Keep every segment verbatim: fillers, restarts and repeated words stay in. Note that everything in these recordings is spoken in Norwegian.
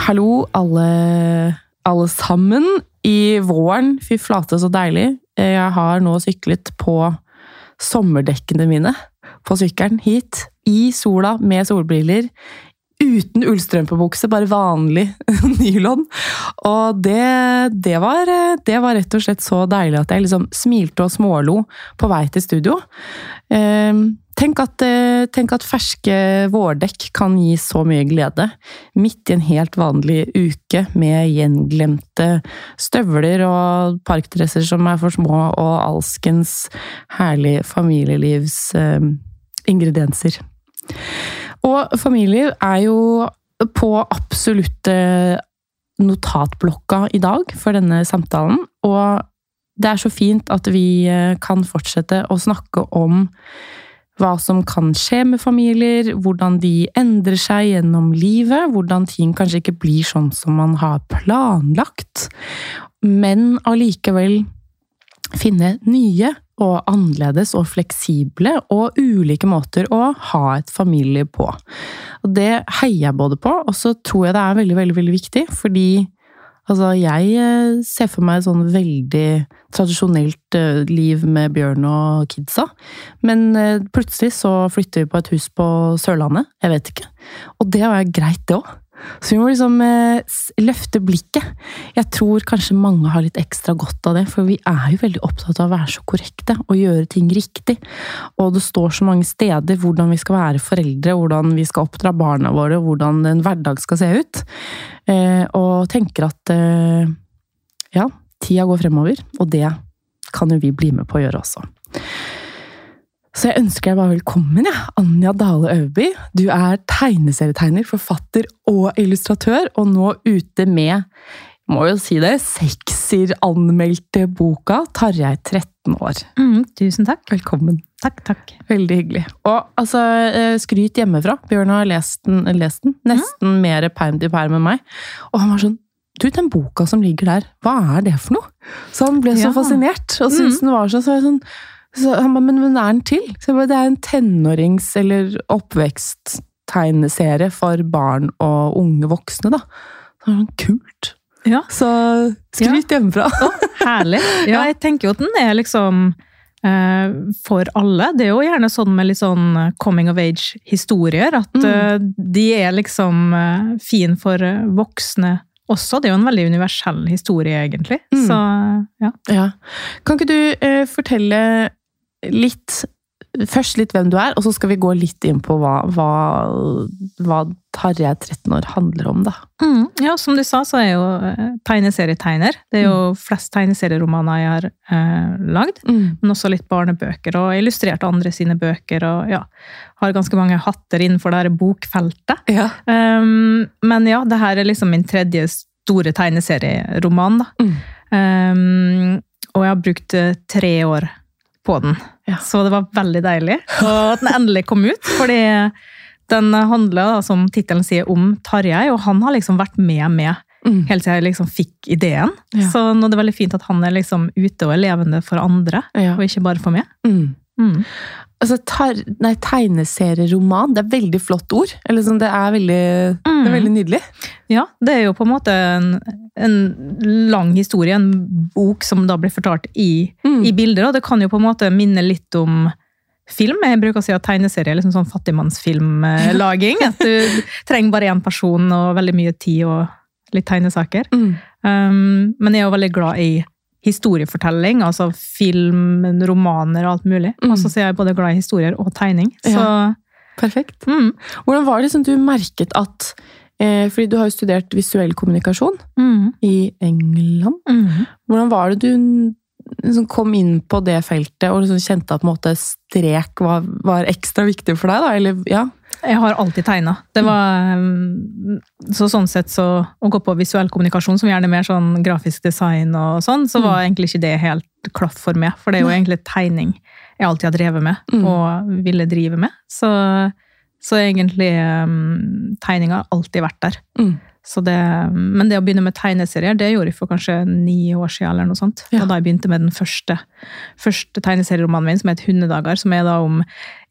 Hallo alle, alle sammen i våren. Fy flate, så deilig. Jeg har nå syklet på sommerdekkene mine på sykkelen hit, i sola, med solbriller, uten ullstrømpebukse, bare vanlig nylon. Og det, det, var, det var rett og slett så deilig at jeg liksom smilte og smålo på vei til studio. Tenk at, tenk at ferske vårdekk kan gi så mye glede, midt i en helt vanlig uke med gjenglemte støvler og parkdresser som er for små, og alskens herlige familielivs ingredienser. Og familieliv er jo på absolutte notatblokka i dag for denne samtalen, og det er så fint at vi kan fortsette å snakke om hva som kan skje med familier, hvordan de endrer seg gjennom livet, hvordan ting kanskje ikke blir sånn som man har planlagt, men allikevel finne nye og annerledes og fleksible og ulike måter å ha et familieliv på. Og det heier jeg både på, og så tror jeg det er veldig, veldig, veldig viktig, fordi altså, jeg ser for meg et sånn veldig tradisjonelt liv med Bjørn og kidsa, men plutselig så flytter vi på et hus på Sørlandet, jeg vet ikke, og det var greit det også. Så vi må liksom løfte blikket. Jeg tror kanskje mange har litt ekstra godt av det, for vi er jo veldig opptatt av å være så korrekte og gjøre ting riktig. Og det står så mange steder hvordan vi skal være foreldre, hvordan vi skal oppdra barna våre, hvordan en hverdag skal se ut. Og tenker at ja, tida går fremover, og det kan jo vi bli med på å gjøre også. Så jeg ønsker deg bare velkommen, ja. Anja Dale Øverby. Du er tegneserietegner, forfatter og illustratør, og nå ute med, må jo si det, sekser-anmeldte boka Tarjei tretten år. Mm, tusen takk. Velkommen. Takk, takk. Veldig hyggelig. Og altså, skryt hjemmefra. Bjørn har lest den, lest den nesten mm. mer perm til perm med meg. Og han var sånn, du, den boka som ligger der, hva er det for noe? Så han ble så ja. fascinert, og syntes mm. den var så, så sånn, så han ba, men hva er den til? Så jeg ba, det er en tenårings- eller oppvekst-tegneserie for barn og unge voksne, da. Så det er sånn kult. Ja. Så skryt ja. hjemmefra. Oh, herlig. Ja, jeg tenker jo at den er liksom eh, for alle. Det er jo gjerne sånn med litt sånn coming of age-historier, at mm. eh, de er liksom eh, fin for voksne også. Det er jo en veldig universell historie, egentlig. Mm. Så, ja. ja. Kan ikke du eh, fortelle litt, først litt hvem du er, og så skal vi gå litt inn på hva, hva, hva Tarjei tretten år handler om, da. Mm. Ja, som du sa, så er jeg jo tegneserietegner. Det er jo mm. flest tegneserieromaner jeg har eh, lagd, mm. men også litt barnebøker, og illustrert andre sine bøker, og ja, har ganske mange hatter innenfor det her bokfeltet. Ja. Um, men ja, det her er liksom min tredje store tegneserieroman, da. Mm. Um, og jeg har brukt tre år på den. Ja. Så det var veldig deilig og at den endelig kom ut, fordi den handler, da, som titelen sier, om Tarjei, og han har liksom vært med med mm. helt siden jeg liksom fikk ideen. Ja. Så nå er det veldig fint at han er liksom ute og er levende for andre, ja. og ikke bare for meg. Mm. Mm. Altså, tar, nei, tegneserieroman, det er veldig flott ord. Eller sånn, det er veldig, mm. det er veldig nydelig. Ja, det er jo på en måte en, en lang historie, en bok som da blir fortalt i, mm. i bilder, og det kan jo på en måte minne litt om film. Jeg bruker å si at tegneserie er liksom sånn fattigmannsfilmlaging, at du trenger bare en person og veldig mye tid og litt tegnesaker. Mm. Um, men jeg er jo veldig glad i historiefortelling, altså film, romaner og alt mulig. Mm. Og så ser jeg både glad i historier og tegning. Så, ja, perfekt. Mm. Hvordan var det som du merket at, eh, fordi du har jo studert visuell kommunikasjon mm. i England, mm. hvordan var det du liksom kom inn på det feltet og liksom kjente at på en måte strek var, var ekstra viktig for deg, da? Eller, ja? Jeg har alltid tegnet. Det var så sånn sett så å gå på visuell kommunikasjon, som gjerne mer sånn grafisk design og sånn, så var egentlig ikke det helt klaff for meg, for det er jo egentlig tegning jeg alltid har drevet med mm. og ville drive med. Så, så egentlig um, tegning har alltid vært der. Mm. Så det, men det å begynne med tegneserier, det gjorde jeg for kanskje ni år siden eller noe sånt. Ja. Og da jeg begynte med den første, første tegneserieromanen min, som heter Hundedager, som er da om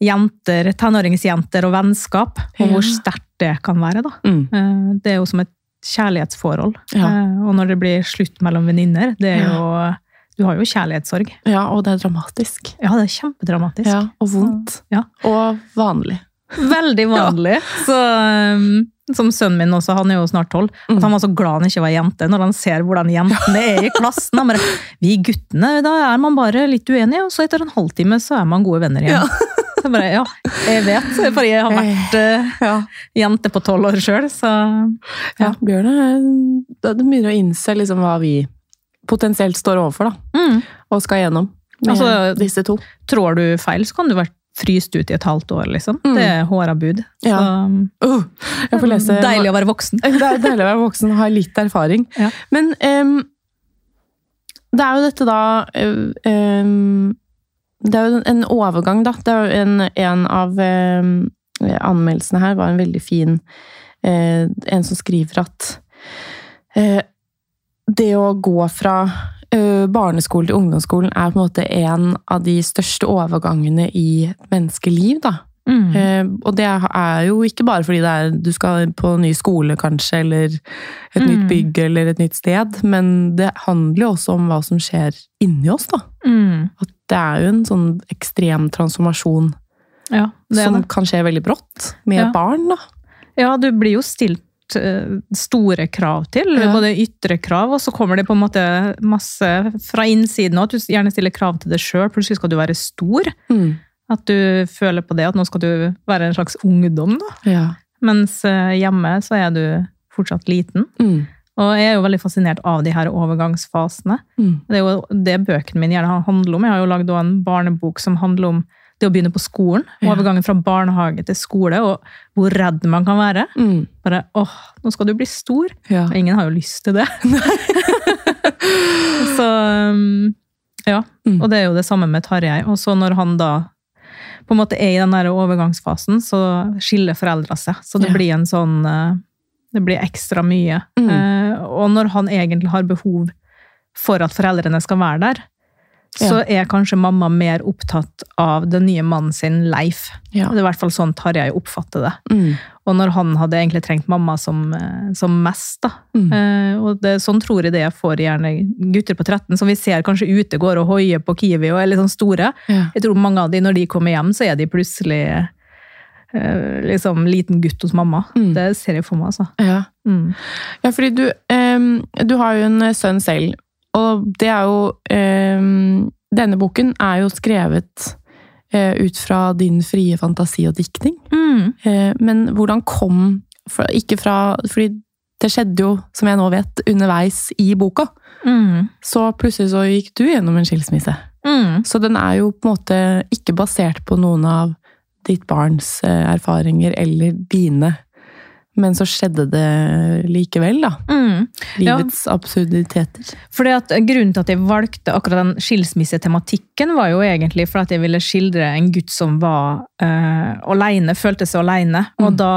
jenter, tenåringsjenter og vennskap, og ja. hvor sterkt det kan være da. Mm. Det er jo som et kjærlighetsforhold. Ja. Og når det blir slutt mellom venninner, det er jo, du har jo kjærlighetssorg. Ja, og det er dramatisk. Ja, det er kjempedramatisk. Ja, og vondt. Ja. Og vanlig. Veldig vanlig. Ja. Så, um, som sønnen min også, han er jo snart tolv, at han var så glad han ikke var jente, når han ser hvordan jentene er i klassen. Han bare, vi guttene, da er man bare litt uenige, og så etter en halvtime så er man gode venner igjen. Ja. Så bare, ja, jeg vet, for jeg har vært uh, ja, jente på tolv år selv, så... Ja, ja Bjørn, det er mye å innse liksom hva vi potensielt står overfor, da. Mm. Og skal gjennom med altså, disse to. Tror du feil, så kan du være fryst ut i et halvt år, liksom. Mm. Det er hårda bud. Ja. Så, uh, jeg får lese... Deilig å være voksen. Det er deilig å være voksen og ha litt erfaring. Ja. Men um, det er jo dette da... Um, det er jo en overgang, da. Det er jo en, en av um, anmeldelsene her var en veldig fin... Uh, en som skriver at uh, det å gå fra barneskolen til ungdomsskolen er på en måte en av de største overgangene i menneskeliv, da. Mm. Eh, og det er jo ikke bare fordi det er, du skal på en ny skole kanskje, eller et mm. nytt bygg, eller et nytt sted, men det handler jo også om hva som skjer inni oss, da. Mm. At det er jo en sånn ekstrem transformasjon ja, som det. Kan skje veldig brått med ja. Barn, da. Ja, du blir jo stilt store krav til, ja. Både ytre krav, og så kommer det på en måte masse fra innsiden, og at du gjerne stiller krav til deg selv, plutselig skal du være stor, mm. at du føler på det, at nå skal du være en slags ungdom, da. Ja. Mens hjemme så er du fortsatt liten, mm. og jeg er jo veldig fascinert av de her overgangsfasene. Mm. Det er jo det bøkene mine gjerne handler om. Jeg har jo laget en barnebok som handler om det å begynne på skolen, ja. Overgangen fra barnehage til skole, og hvor redd man kan være. Mm. Bare, åh, nå skal du bli stor. Ja. Ingen har jo lyst til det. Så, ja. Mm. Og det er jo det samme med Tarjei. Og så når han da på en måte er i den der overgangsfasen, så skiller foreldra seg. Så det ja. Blir en sånn, det blir ekstra mye. Mm. Og når han egentlig har behov for at foreldrene skal være der, så er kanskje mamma mer opptatt av den nye mannen sin Leif. Ja. Det er i hvert fall sånn Tarjei oppfatter det. Mm. Og når han hadde egentlig trengt mamma som, som mest, da. Mm. Eh, og det, sånn tror jeg det får gjerne gutter på tretten, som vi ser kanskje ute går og hoier på Kiwi og er litt sånn store. Ja. Jeg tror mange av de, når de kommer hjem, så er de plutselig eh, liksom liten gutt hos mamma. Mm. Det ser jeg for meg, altså. Ja, mm. ja fordi du, eh, du har jo en sønn selv, og det er jo eh, denne boken er jo skrevet eh, ut fra din frie fantasi og diktning. Mm. Eh, men hvordan kom for, ikke fra, fordi det skjedde jo, som jeg nå vet, underveis i boka. Mm. Så plutselig så gikk du gjennom en skilsmisse. Mm. Så den er jo på en måte ikke basert på noen av ditt barns eh, erfaringer eller dine. Men så skjedde det likevel, da. Mm. Livets ja. Absurditeter. Fordi at grunnen til at jeg valgte akkurat den skilsmissetematikken var jo egentlig for at jeg ville skildre en gutt som var uh, alene, følte seg alene. Mm. Og da,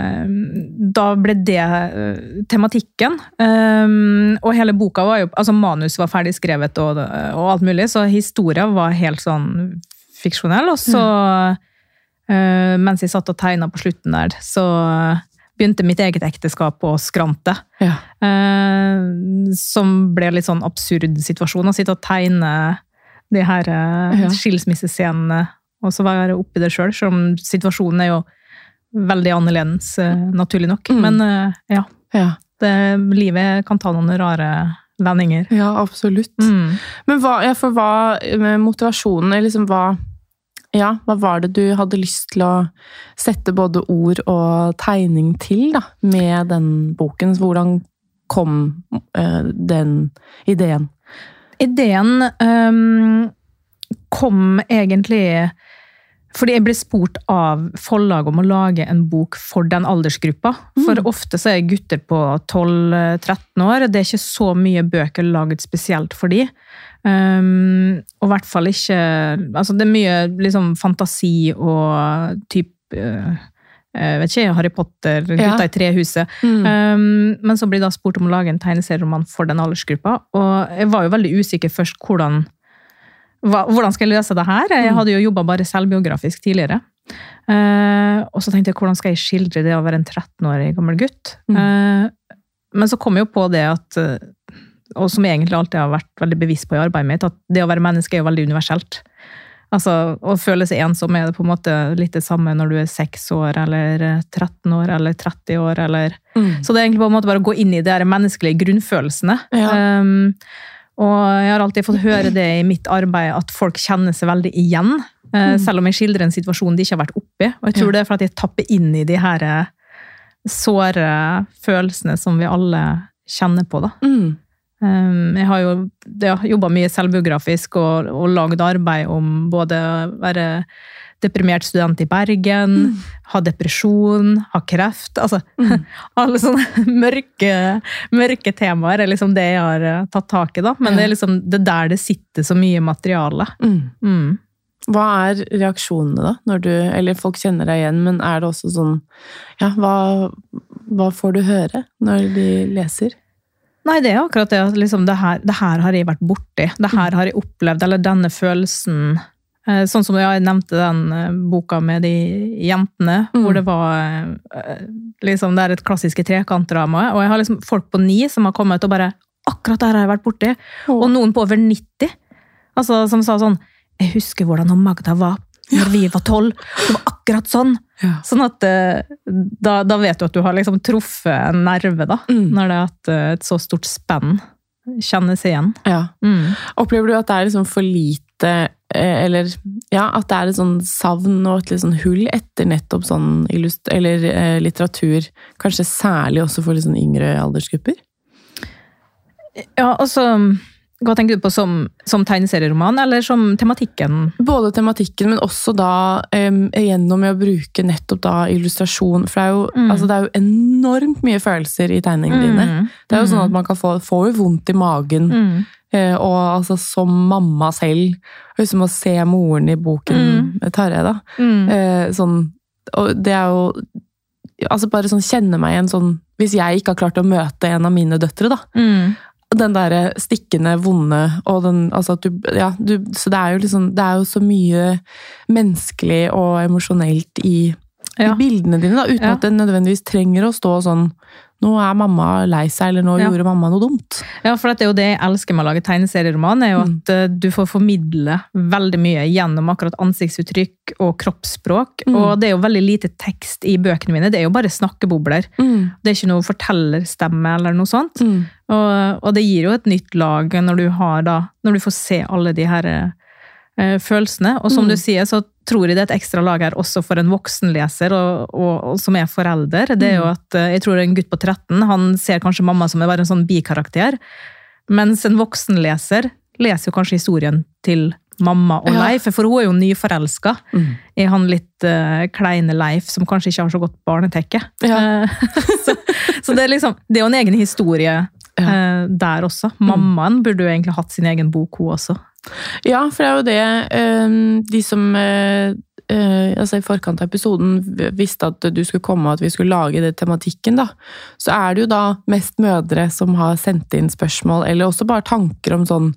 da ble det uh, tematikken. Um, og hele boka var jo, altså manus var ferdig skrevet og, og alt mulig, så historien var helt sånn fiksjonell. Og så, mm. uh, mens jeg satt og tegnet på slutten der, så begynte mitt eget ekteskap å skrante. Ja. Eh, som ble litt sånn absurd situasjon. Å sitte og tegne de her eh, ja. Skilsmissescenene, og så være oppi det selv, selv om situasjonen er jo veldig annerledes, eh, naturlig nok. Mm. Men eh, ja, ja. Det, livet kan ta noen rare vendinger. Ja, absolutt. Mm. Men hva, ja, for hva med motivasjonen, liksom hva Ja, hva var det du hadde lyst til å sette både ord og tegning til, da, med den boken? Hvordan kom uh, den ideen? Ideen um, kom egentlig fordi jeg ble spurt av forlag om å lage en bok for den aldersgruppa. Mm. For ofte så er gutter på tolv tretten år. Det er ikke så mye bøker laget spesielt for de. Um, og i hvert fall ikke altså det er mye liksom fantasi og typ uh, jeg vet ikke, Harry Potter, Gutta ja. I trehuset mm. um, men så ble da spurt om å lage en tegneserieroman for den aldersgruppa, og jeg var jo veldig usikker først hvordan hva, hvordan skal jeg løse det her? Jeg hadde jo jobbet bare selvbiografisk tidligere uh, og så tenkte jeg hvordan skal jeg skildre det å være en tretten-årig gammel gutt mm. uh, men så kom jeg jo på det at, og som jeg egentlig alltid har vært veldig bevisst på i arbeidet mitt, at det å være menneske er jo veldig universelt. Altså, å føle seg ensom er det på en måte litt det samme når du er seks år, eller tretten år, eller tretti år, eller... Mm. Så det er egentlig på en måte bare å gå inn i de her menneskelige grunnfølelsene. Ja. Um, og jeg har alltid fått høre det i mitt arbeid, at folk kjenner seg veldig igjen, uh, mm. selv om jeg skildrer en situasjon de ikke har vært oppe i. Og jeg tror ja. Det er for at jeg tapper inn i de her såre følelsene som vi alle kjenner på, da. Mm. Jeg har jo jeg har jobbet mye selvbiografisk og, og laget arbeid om både å være deprimert student i Bergen, mm. ha depresjon, ha kreft, altså mm. alle sånne mørke, mørke temaer er liksom det jeg har tatt tak i da, men det er liksom det der det sitter så mye materiale. Mm. Mm. Hva er reaksjonene da, når du, eller folk kjenner deg igjen, men er det også sånn, ja, hva, hva får du høre når de leser? Nei, det er akkurat det, at liksom det, her, det her har jeg vært borti, det her har jeg opplevd, eller denne følelsen, sånn som jeg nevnte den boka med de jentene, mm. hvor det var liksom, det er et klassiske trekantdrama, og jeg har liksom folk på ni som har kommet og bare, akkurat det her har jeg vært borti, oh. og noen på over nitti, altså som sa sånn, jeg husker hvordan Magda var når vi var tolv, det var akkurat sånn, ja. Sånn at da, da vet du at du har liksom truffet en nerve da, mm. når det er et, et så stort spenn kjennes igjen. Ja. Mm. Opplever du at det er liksom for lite, eller ja, at det er et sånn savn og et litt sånn hull etter nettopp sånn illust- eller eh, litteratur, kanskje særlig også for litt sånn yngre aldersgrupper? Ja, altså... Hva tenker du på som, som tegneserieroman, eller som tematikken? Både tematikken, men også da um, gjennom å bruke nettopp da illustrasjon, for det er jo, mm. altså, det er jo enormt mye følelser i tegningene dine. Mm. Det er jo sånn at man kan få, få jo vondt i magen, mm. uh, og altså som mamma selv, liksom å se moren i boken mm. Tarjei da, mm. uh, sånn, og det er jo, altså bare sånn kjenne meg igjen sånn, hvis jeg ikke har klart å møte en av mine døtre da, mm. den der stikkende, vonde, og den, altså at du, ja, du, så det er jo liksom, det er jo så mye menneskelig og emosjonelt i, ja. I bildene dine da, uten ja. At det nødvendigvis trenger å stå sånn, nå er mamma lei seg, eller nå ja. Gjorde mamma noe dumt. Ja, for det er jo det jeg elsker med å lage tegneserieroman, er jo mm. at du får formidle veldig mye gjennom akkurat ansiktsuttrykk og kroppsspråk, mm. og det er jo veldig lite tekst i bøkene mine, det er jo bare snakkebobler. Mm. Det er ikke noe fortellerstemme eller noe sånt. Mm. Og, og det gir jo et nytt lag når du har da, når du får se alle de her uh, følelsene, og som mm. du sier, så tror jeg det er et ekstra lag her også for en voksenleser, og, og, og som er forelder. Det er jo at, uh, jeg tror en gutt på tretten, han ser kanskje mamma som er bare en sånn bikarakter, mens en voksenleser leser jo kanskje historien til mamma og ja. Leif, for hun er jo nyforelsket mm. i han litt uh, kleine Leif, som kanskje ikke har så godt barnetekke. Ja. så, så det er liksom, det er jo en egen historie ja. uh, der også. Mammaen burde jo egentlig hatt sin egen bok, hun også. Ja, for det er jo det, de som altså i forkant av episoden visste at du skulle komme og at vi skulle lage det tematikken da, så er det jo da mest mødre som har sendt inn spørsmål, eller også bare tanker om sånn,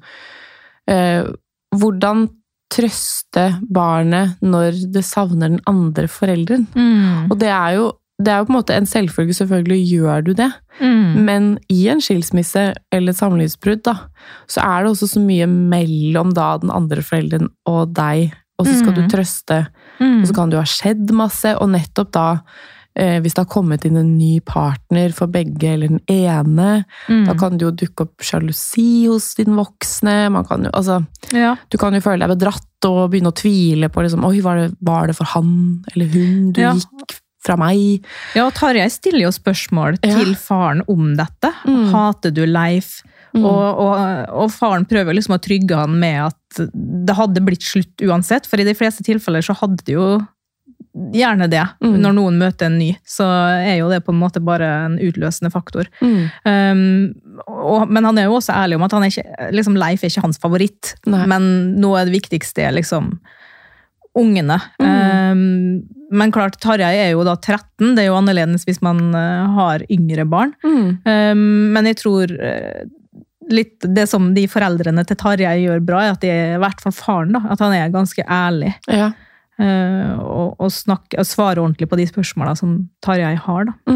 hvordan trøste barnet når det savner den andre foreldren. Mm. Og det er jo Det er jo på en måte en selvfølge, selvfølgelig gjør du det. Mm. Men i en skilsmisse eller et samlivsbrudd da, så er det også så mye mellom da den andre foreldren og deg, og så skal mm. du trøste, mm. og så kan du ha skjedd masse, og nettopp da, eh, hvis det har kommet inn en ny partner for begge eller den ene, mm. da kan det jo dukke opp sjalusi hos din voksne, man kan jo, altså, ja. Du kan jo føle deg bedratt og begynne å tvile på liksom, oi, var det, var det for han eller hun du ja. Gikk fra meg. Ja, Tarjei stiller jo spørsmål ja. Til faren om dette. Mm. Hater du Leif? Mm. Og, og, og faren prøver liksom å trygge han med at det hadde blitt slutt uansett, for i de fleste tilfeller så hadde det jo gjerne det, mm. når noen møter en ny, så er jo det på en måte bare en utløsende faktor. Mm. Um, og, men han er jo også ærlig om at han er ikke, liksom Leif er ikke hans favoritt, Nei. Men noe av det viktigste er liksom ungene. Mm. Um, men klart, Tarjei er jo da tretten, det er jo annerledes hvis man uh, har yngre barn. Mm. Um, men jeg tror uh, litt det som de foreldrene til Tarjei gjør bra, er at de er i hvert fall faren da, at han er ganske ærlig. Ja. Uh, og, og, snakke, og svare ordentlig på de spørsmålene som Tarjei har da. Mm.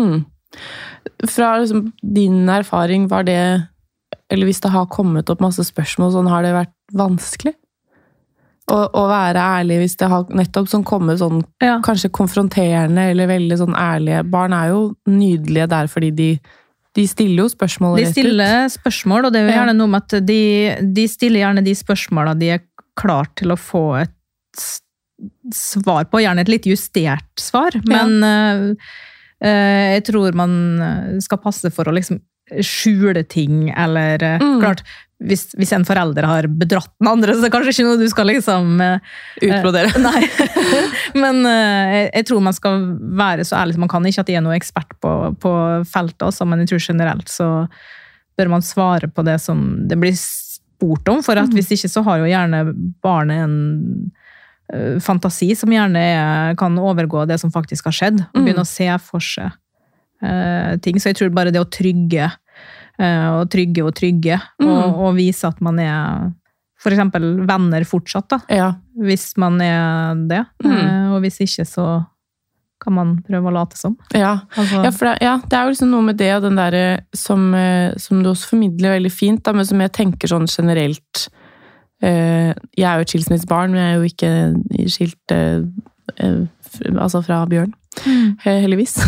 Fra liksom, din erfaring, var det, eller hvis det har kommet opp masse spørsmål, sånn, har det vært vanskelig? Å, å være ærlig hvis det har nettopp sånn kommet sånn, ja. Kanskje konfronterende eller veldig sånn ærlige. Barn er jo nydelige der fordi de, de stiller jo spørsmål rett ut. De stiller spørsmål, og det er jo gjerne noe med at de, de stiller gjerne de spørsmålene de er klar til å få et svar på, gjerne et litt justert svar, men ja. uh, jeg tror man skal passe for å liksom skjule ting, eller mm. klart, hvis, hvis en forelder har bedratt den andre, så er det kanskje ikke noe du skal liksom uh, utbrodere. Uh, nei, men uh, jeg, jeg tror man skal være så ærlig som man kan, ikke at jeg er noe ekspert på, på feltet også, men jeg tror generelt så bør man svare på det som det blir spurt om, for at mm. hvis ikke så har jo gjerne barnet en uh, fantasi som gjerne er, kan overgå det som faktisk har skjedd, og begynne mm. å se for seg uh, ting, så jeg tror bare det å trygge og trygge og trygge, mm. og, og vise at man er for eksempel venner fortsatt, da. Ja. Hvis man er det. Mm. Og hvis ikke, så kan man prøve å late som. Ja, altså. ja, for det, ja, det er jo liksom noe med det, og den der som, som du også formidler veldig fint, da, men som jeg tenker sånn generelt. Jeg er jo et skilsmissebarn, men jeg er jo ikke skilt altså fra Bjørn, mm. heldigvis.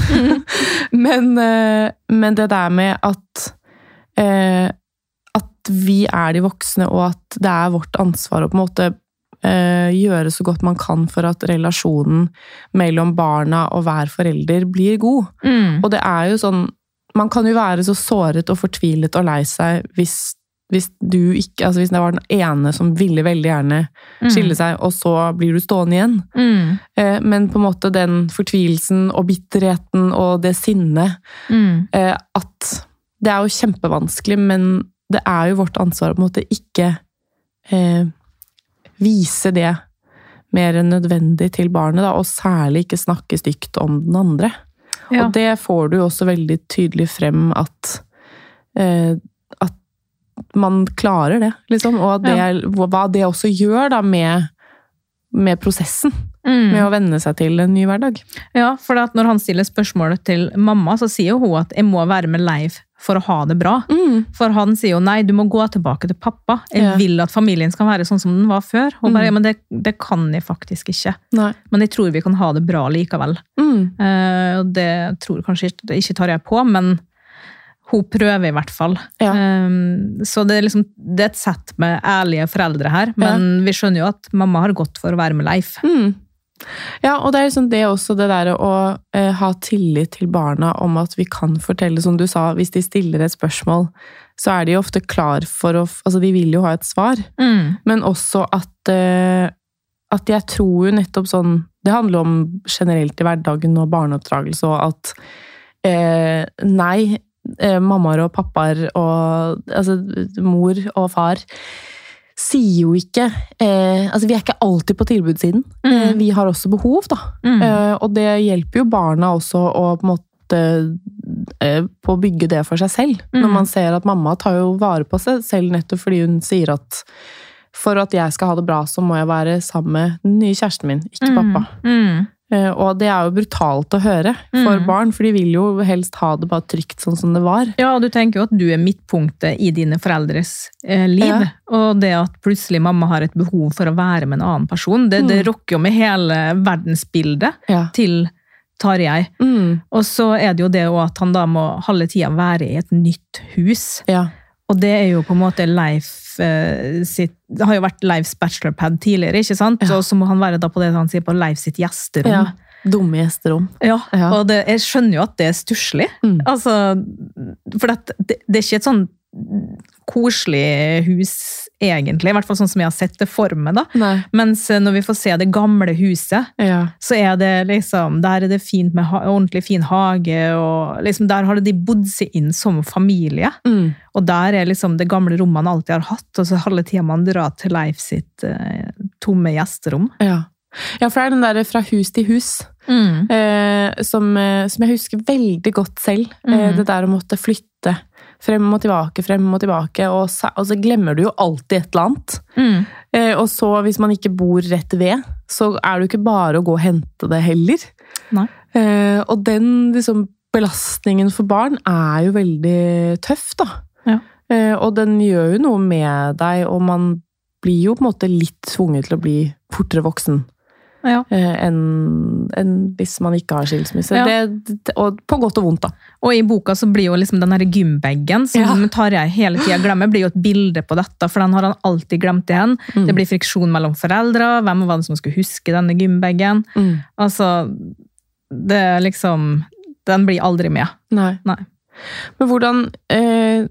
men, men det der med at Eh, at vi er de voksne, og at det er vårt ansvar å på en måte eh, gjøre så godt man kan for at relasjonen mellom barna og hver forelder blir god. Mm. Og det er jo sånn, man kan jo være så såret og fortvilet og lei seg hvis, hvis du ikke, altså hvis det var den ene som ville veldig gjerne skille seg, mm. og så blir du stående igjen. Mm. Eh, men på en måte den fortvilelsen og bitterheten og det sinnet, mm. eh, at det er jo kjempevanskelig, men det er jo vårt ansvar å på en måte ikke eh, vise det mer enn nødvendig til barnet, da, og særlig ikke snakke stygt om den andre. Ja. Og det får du jo også veldig tydelig frem at, eh, at man klarer det, liksom, og det, ja. Hva det også gjør da med, med prosessen. Mm. Med å venne seg til en ny hverdag. Ja, for at når han stiller spørsmålet til mamma, så sier hun at jeg må være med Leif for å ha det bra. Mm. For han sier jo, nei, du må gå tilbake til pappa. Jeg ja. Vil at familien skal være sånn som den var før. Og bare, mm. ja, men det, det kan jeg faktisk ikke. Nei. Men jeg tror vi kan ha det bra likevel. Mm. Uh, og det tror kanskje ikke, ikke tar jeg på, men hun prøver i hvert fall. Ja. Um, så det er, liksom, det er et sett med ærlige foreldre her, men ja. Vi skjønner jo at mamma har gått for å være med Leif. Mm. Ja, og det er liksom det også, det der å eh, ha tillit til barna om at vi kan fortelle, som du sa, hvis de stiller et spørsmål, så er de ofte klar for å, altså de vil jo ha et svar, mm. men også at, eh, at jeg tror jo nettopp sånn, det handler om generelt i hverdagen og barneoppdragelse, og at eh, nei, eh, mammaer og pappaer og altså mor og far sier jo ikke, eh, altså vi er ikke alltid på tilbudssiden. Mm. Eh, vi har også behov, da. Mm. Eh, og det hjelper jo barna også å på en måte eh, på å bygge det for seg selv. Mm. Når man ser at mamma tar jo vare på seg selv nettopp fordi hun sier at for at jeg skal ha det bra, så må jeg være sammen med den nye kjæresten min, ikke mm. pappa. Mm. Eh, og det er jo brutalt å høre for mm. barn, for de vil jo helst ha det bare trygt sånn som det var. Ja, og du tenker jo at du er midtpunktet i dine foreldres eh, liv, ja. Og det at plutselig mamma har et behov for å være med en annen person, det, mm. det rokker jo med hele verdensbildet ja. Til Tarjei. Mm. Og så er det jo det at han da må halve tiden være i et nytt hus. Ja. Og det er jo på en måte Leif eh, sitt, det har jo vært Leifs bachelorpad tidligere, ikke sant? Ja. Og så må han være da på det han sier på Leif sitt gjesterom. Ja, dumme gjesterom. Ja, ja. Og det, jeg skjønner jo at det er stusslig. Mm. Altså, for det, det, det er ikke et sånn koselig hus egentlig, i hvert fall sånn som jeg har sett det for meg da. Nei. Mens når vi får se det gamle huset, ja. Så er det liksom, der er det fint med ha, ordentlig fin hage, og liksom der har de bodd seg inn som familie. Mm. Og der er liksom det gamle rommet man alltid har hatt, og så halve tiden man drar til Leif sitt eh, tomme gjesterom. Ja. Ja, for det er den der fra hus til hus, mm. eh, som, som jeg husker veldig godt selv. Mm. Eh, det der å måtte flytte frem og tilbake, frem og tilbake, og så, og så glemmer du jo alltid et eller annet. Mm. Eh, og så, hvis man ikke bor rett ved, så er det jo ikke bare å gå og hente det heller. Nei. Eh, og den liksom belastningen for barn er jo veldig tøff, da. Ja. Eh, og den gjør jo noe med deg, og man blir jo på en måte litt tvunget til å bli fortere voksen. Ja. Eh, enn, enn hvis man ikke har skilsmisse. Ja. Det, det, og på godt og vondt, da. Og i boka så blir jo liksom den her gymbaggen, som Ja. Tarjei hele tiden glemmer, blir jo et bilde på dette, for den har han alltid glemt igjen. Mm. Det blir friksjon mellom foreldre, hvem var det som skulle huske denne gymbaggen? Mm. Altså, det er liksom, den blir aldri med. Nei. Nei. Men hvordan eh,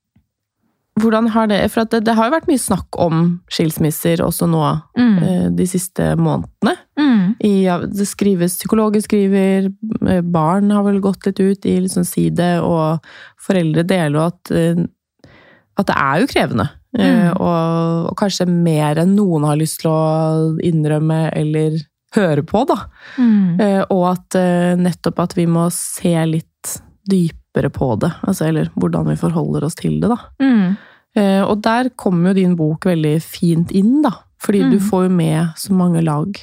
hvordan har det, for at det, det har jo vært mye snakk om skilsmisser også nå Mm. eh, de siste månedene. Mm. I, ja, det skrives, psykologer skriver, eh, barn har vel gått litt ut i liksom side, og foreldre deler jo at, eh, at det er jo krevende. Eh, Mm. og, og kanskje mer enn noen har lyst til å innrømme eller høre på, da. Mm. Eh, og at eh, nettopp at vi må se litt dypere på det, altså, eller hvordan vi forholder oss til det, da. Mm. Eh, og der kommer jo din bok veldig fint inn, da, fordi Mm. du får jo med så mange lag.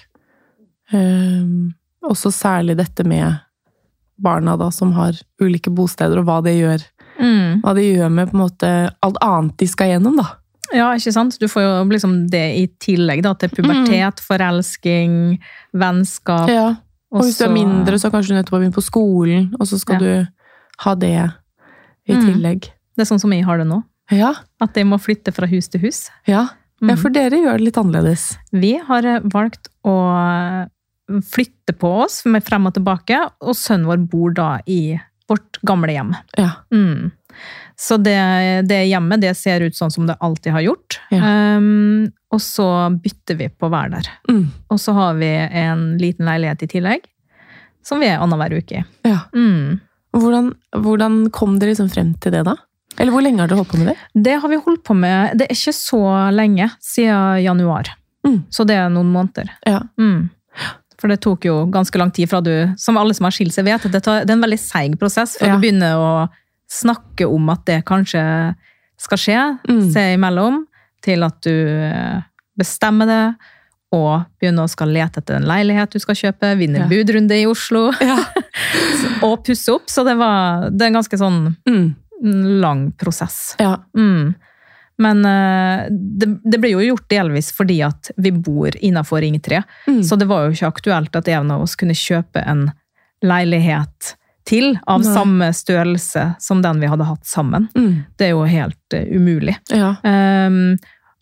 Eh, også særlig dette med barna da, som har ulike bosteder, og hva det gjør. Mm. Hva det gjør med på en måte alt annet de skal gjennom, da. Ja, ikke sant? Du får jo liksom det i tillegg da, til pubertet, forelsking, vennskap. Ja. Og hvis du er også- mindre, så kanskje du nettopp har begynt på skolen, og så skal Ja. du ha det i Mm. tillegg. Det er sånn som jeg har det nå. Ja, At jeg må flytte fra hus til hus. ja. ja, Mm. for dere gjør det litt annerledes. Vi har valgt å flytte på oss med frem og tilbake, og sønnen vår bor da i vårt gamle hjem. Ja. Mm. Så det, det hjemmet, det ser ut sånn som det alltid har gjort. Ja. Um, og så bytter vi på hver der. Mm. Og så har vi en liten leilighet i tillegg, som vi er annenhver uke i. Ja. Mm. Hvordan, hvordan kom dere liksom frem til det da? Eller hvor lenge har dere holdt på med det? Det har vi holdt på med, det er ikke så lenge, siden januar. Mm. Så det er noen måneder. Ja. Mm. For det tok jo ganske lang tid fra du, som alle som har skilt seg vet, at det, tar, det er en veldig seig prosess fra Ja. du begynner å snakke om at det kanskje skal skje, Mm. seg imellom, til at du eh, bestemmer det, og begynner å skal lete etter en leilighet du skal kjøpe, vinne Ja. budrunde i Oslo, Ja. og pusse opp. Så det var det er en ganske sånn Mm. lang prosess. Ja. Mm. Men eh, det, det ble jo gjort delvis fordi at vi bor innenfor Ring tre, Mm. så det var jo ikke aktuelt at en av oss kunne kjøpe en leilighet til av Nei. samme størrelse som den vi hadde hatt sammen. Mm. Det er jo helt eh, umulig. Ja. Um,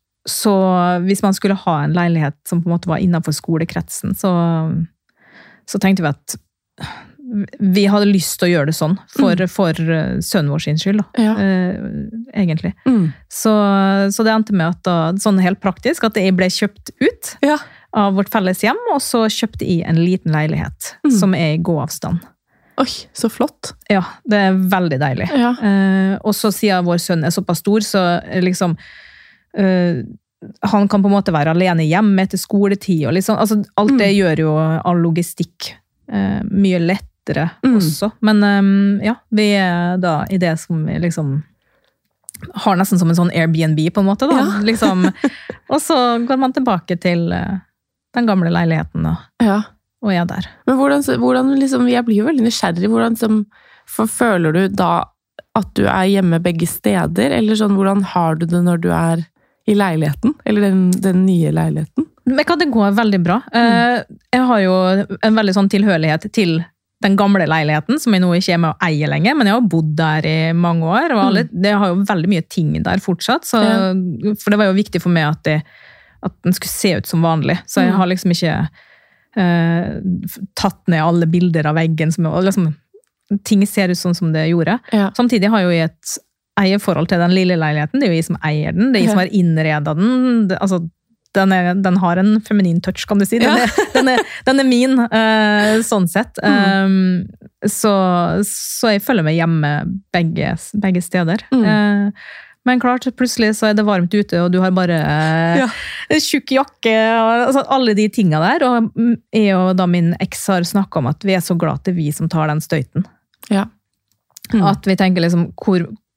så hvis man skulle ha en leilighet som på en måte var innenfor skolekretsen, så, så tenkte vi at vi hadde lyst til å gjøre det sånn, for, Mm. for eh, sønnen vår sin skyld, da, Ja. eh, egentlig. Mm. Så, så det endte med at da, sånn helt praktisk, at jeg ble kjøpt ut Ja. av vårt felles hjem, og så kjøpte jeg en liten leilighet, Mm. som er i gåavstand. Oi, så flott. Ja, det er veldig deilig. Ja. Eh, og så siden vår sønn er såpass stor, så er liksom eh, han kan på en måte være alene hjemme etter skoletid, og liksom, altså, alt det gjør jo all logistikk eh, mye lettere Mm. også. Men eh, ja, vi er da i det som vi liksom har nesten som en sånn Airbnb på en måte da. Ja. Liksom. Og så går man tilbake til eh, den gamle leiligheten og, Ja. og er der. Men hvordan, hvordan liksom, jeg blir jo veldig nysgjerrig, hvordan liksom, for føler du da at du er hjemme begge steder, eller sånn, hvordan har du det når du er i leiligheten, eller den, den nye leiligheten? Men kan det gå veldig bra. Mm. Jeg har jo en veldig sånn tilhørighet til den gamle leiligheten, som jeg nå ikke er med å eie lenger, men jeg har bodd der i mange år, og alle, det har jo veldig mye ting der fortsatt, så, ja. For det var jo viktig for meg at, det, at den skulle se ut som vanlig, så jeg har liksom ikke eh, tatt ned alle bilder av veggen, som, og liksom, ting ser ut sånn som det gjorde. Ja. Samtidig har jeg jo et eierforhold til den lille leiligheten, det er jo jeg som eier den, det er jeg som har innredet den, det, altså Den, er, den har en feminin touch, kan du si. Den, Ja. er, den, er, den er min, uh, sånn sett. Mm. Um, så, så jeg følger meg hjemme begge, begge steder. Mm. Uh, men klart, plutselig så er det varmt ute, og du har bare uh, Ja. tjukk jakke, og altså, alle de tingene der. Og jeg og da min eks har snakket om at vi er så glad til vi som tar den støyten. Ja. Mm. At vi tenker liksom, hvor,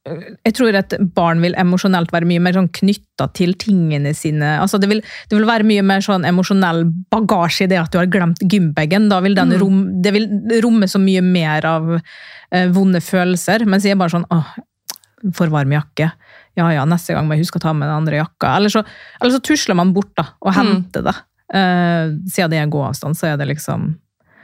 jeg tror at barn vil emosjonelt være mye mer sånn knyttet til tingene sine. Altså det vil, det vil være mye mer sånn emosjonell bagasje i det at du har glemt gymbagen. Da vil den rom, det vil romme så mye mer av eh, vonde følelser. Mens jeg er bare sånn, åh, for varm jakke. Ja, ja, neste gang må jeg huske å ta med den andre jakka. Eller så, eller så tusler man bort da, og henter det. Eh, siden det er gåavstand, så er det liksom,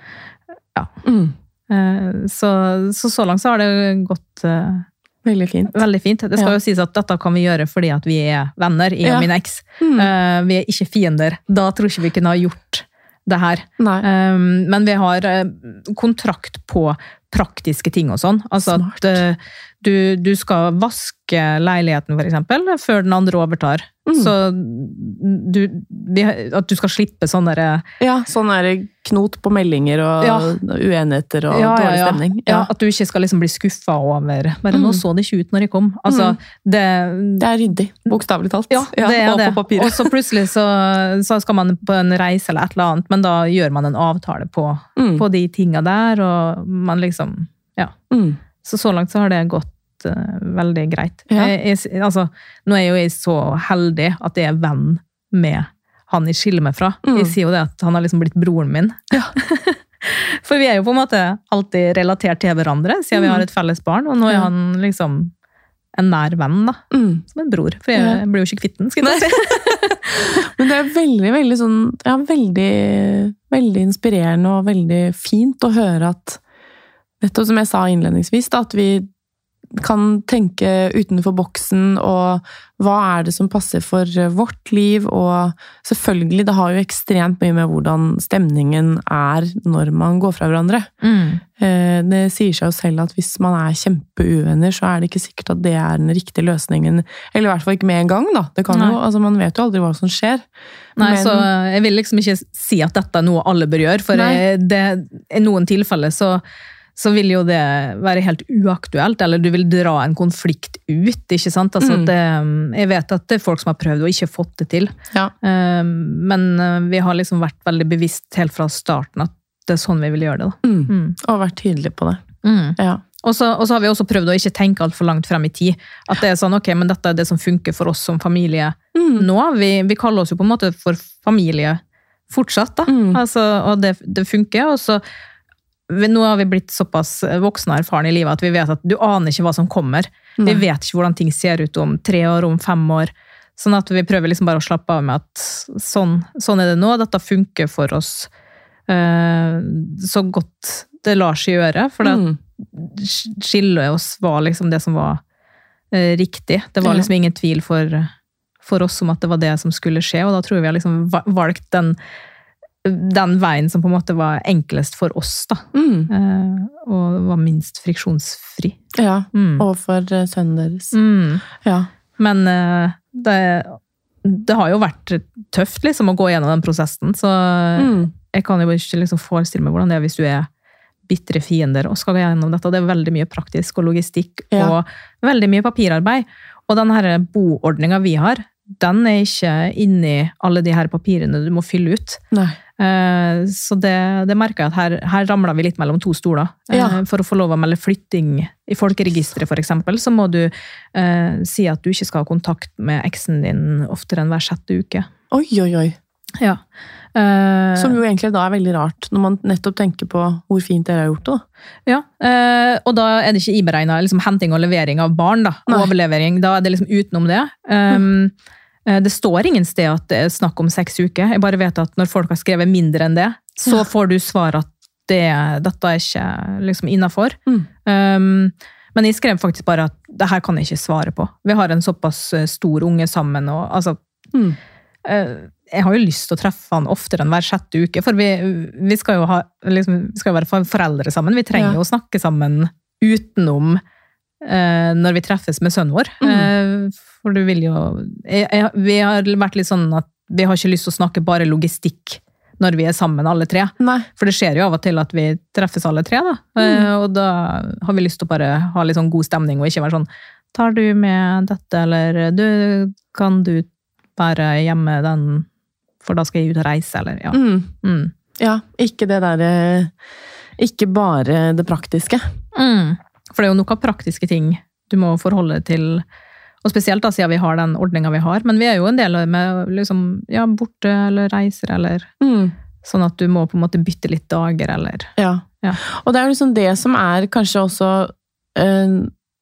ja. Mm. Eh, så, så så langt så har det gått... Eh, Veldig fint. Veldig fint. Det skal ja. jo sies at dette kan vi gjøre fordi at vi er venner, jeg og ja. min eks. Mm. Uh, vi er ikke fiender. Da tror ikke vi kunne ha gjort det her. Um, men vi har uh, kontrakt på praktiske ting og sånn. Altså Smart. at uh, du, du skal vaske leiligheten for eksempel, før den andre overtar. Mm. Så du, vi, at du skal slippe sånn der... Ja, sånn der knot på meldinger og ja. uenigheter og ja, dårlig ja, stemning. Ja. ja, at du ikke skal liksom bli skuffet over. Bare mm. nå så det ikke ut når de kom. Altså, mm. det, det er ryddig, bokstavelig talt. Ja, det er og det. På papiret. Og så plutselig så, så skal man på en reise eller et eller annet, men da gjør man en avtale på, mm. på de tingene der, og man liksom, ja. Mm. Så så langt så har det gått uh, veldig greit. Ja. Jeg, jeg, altså, nå er jo jeg så heldig at jeg er venn med han jeg skiller meg fra. Mm. Jeg sier jo det at han har liksom blitt broren min. Ja. For vi er jo på en måte alltid relatert til hverandre, siden mm. vi har et felles barn, og nå er ja. han liksom en nær venn da, mm. som en bror. For jeg, ja. jeg blir jo ikke kvitt den, skal jeg si. Men det er veldig, veldig sånn, ja, veldig, veldig inspirerende og veldig fint å høre at nettopp som jeg sa innledningsvis, da, at vi kan tenke utenfor boksen, og hva er det som passer for vårt liv, og selvfølgelig, det har jo ekstremt mye med hvordan stemningen er når man går fra hverandre. Mm. Det sier seg jo selv at hvis man er kjempeuvenner, så er det ikke sikkert at det er den riktige løsningen, eller i hvert fall ikke med en gang da. Det kan jo, altså man vet jo aldri hva som skjer. Nei, Men, så jeg vil liksom ikke si at dette er noe alle bør gjøre, for jeg, det, i noen tilfeller så så vil jo det være helt uaktuelt, eller du vil dra en konflikt ut, ikke sant? Altså mm. det, jeg vet at det er folk som har prøvd og ikke fått det til, ja. Men vi har liksom vært veldig bevisst helt fra starten at det er sånn vi vil gjøre det. Da. Mm. Mm. Og vært tydelige på det. Mm. Ja. Og så, og så har vi også prøvd å ikke tenke alt for langt frem i tid. At det er sånn, ok, men dette er det som funker for oss som familie mm. nå. Vi, vi kaller oss jo på en måte for familie fortsatt, da. Mm. Altså, og det, det funker, og så nå har vi blitt såpass voksne og erfarne i livet at vi vet at du aner ikke hva som kommer. Nei. Vi vet ikke hvordan ting ser ut om tre år, om fem år. Sånn at vi prøver liksom bare å slappe av med at sånn, sånn er det nå. Dette funker for oss uh, så godt det lar seg gjøre. For det mm. skille oss var liksom det som var uh, riktig. Det var liksom ingen tvil for, for oss om at det var det som skulle skje. Og da tror jeg vi har liksom valgt den den veien som på en måte var enklest for oss da, mm. uh, og var minst friksjonsfri. Ja, mm. og for uh, sønnen deres. Mm. Ja. Men uh, det, det har jo vært tøft liksom å gå gjennom den prosessen, så mm. jeg kan jo ikke liksom forestille meg hvordan det er hvis du er bittre fiender og skal gå gjennom dette. Det er veldig mye praktisk og logistikk, ja. og veldig mye papirarbeid. Og den her boordningen vi har, den er ikke inni alle de her papirene du må fylle ut. Nei. Så det, det merker jeg at her, her ramler vi litt mellom to stoler. Ja. For å få lov å melde flytting i folkeregisteret for eksempel, så må du eh, si at du ikke skal ha kontakt med eksen din oftere enn hver sjette uke. Oi, oi, oi. Ja. Eh, Som jo egentlig da er veldig rart, når man nettopp tenker på hvor fint dere har gjort det. Da. Ja, eh, og da er det ikke iberegnet liksom, henting og levering av barn, da. Overlevering, da er det liksom utenom det. Um, mm. Det står ingen sted at det er snakk om seks uker. Jeg bare vet at når folk har skrevet mindre enn det, så får du svar at det, dette er ikke liksom innenfor. Mm. Um, men jeg skrev faktisk bare at det her kan jeg ikke svare på. Vi har en såpass stor unge sammen, og altså, mm. uh, jeg har jo lyst til å treffe han oftere enn hver sjette uke, for vi, vi skal jo ha, liksom, vi skal jo være foreldre sammen. Vi trenger jo ja. å snakke sammen utenom uh, når vi treffes med sønnen vår. Mm. Uh, For du vil jo... Jeg, jeg, vi har vært litt sånn at vi har ikke lyst til å snakke bare logistikk når vi er sammen alle tre. Nei. For det skjer jo av og til at vi treffes alle tre, da. Mm. Og da har vi lyst til å bare ha litt sånn god stemning, og ikke være sånn, tar du med dette, eller du, kan du være hjemme den, for da skal jeg ut og reise, eller ja. Mm. Mm. Ja, ikke det der, ikke bare det praktiske. Mm. For det er jo noen praktiske ting du må forholde deg til, og spesielt da, siden vi har den ordningen vi har, men vi er jo en del med liksom, ja, borte eller reiser, eller mm. sånn at du må på en måte bytte litt dager, eller... Ja, ja. Og det er jo liksom det som er kanskje også øh,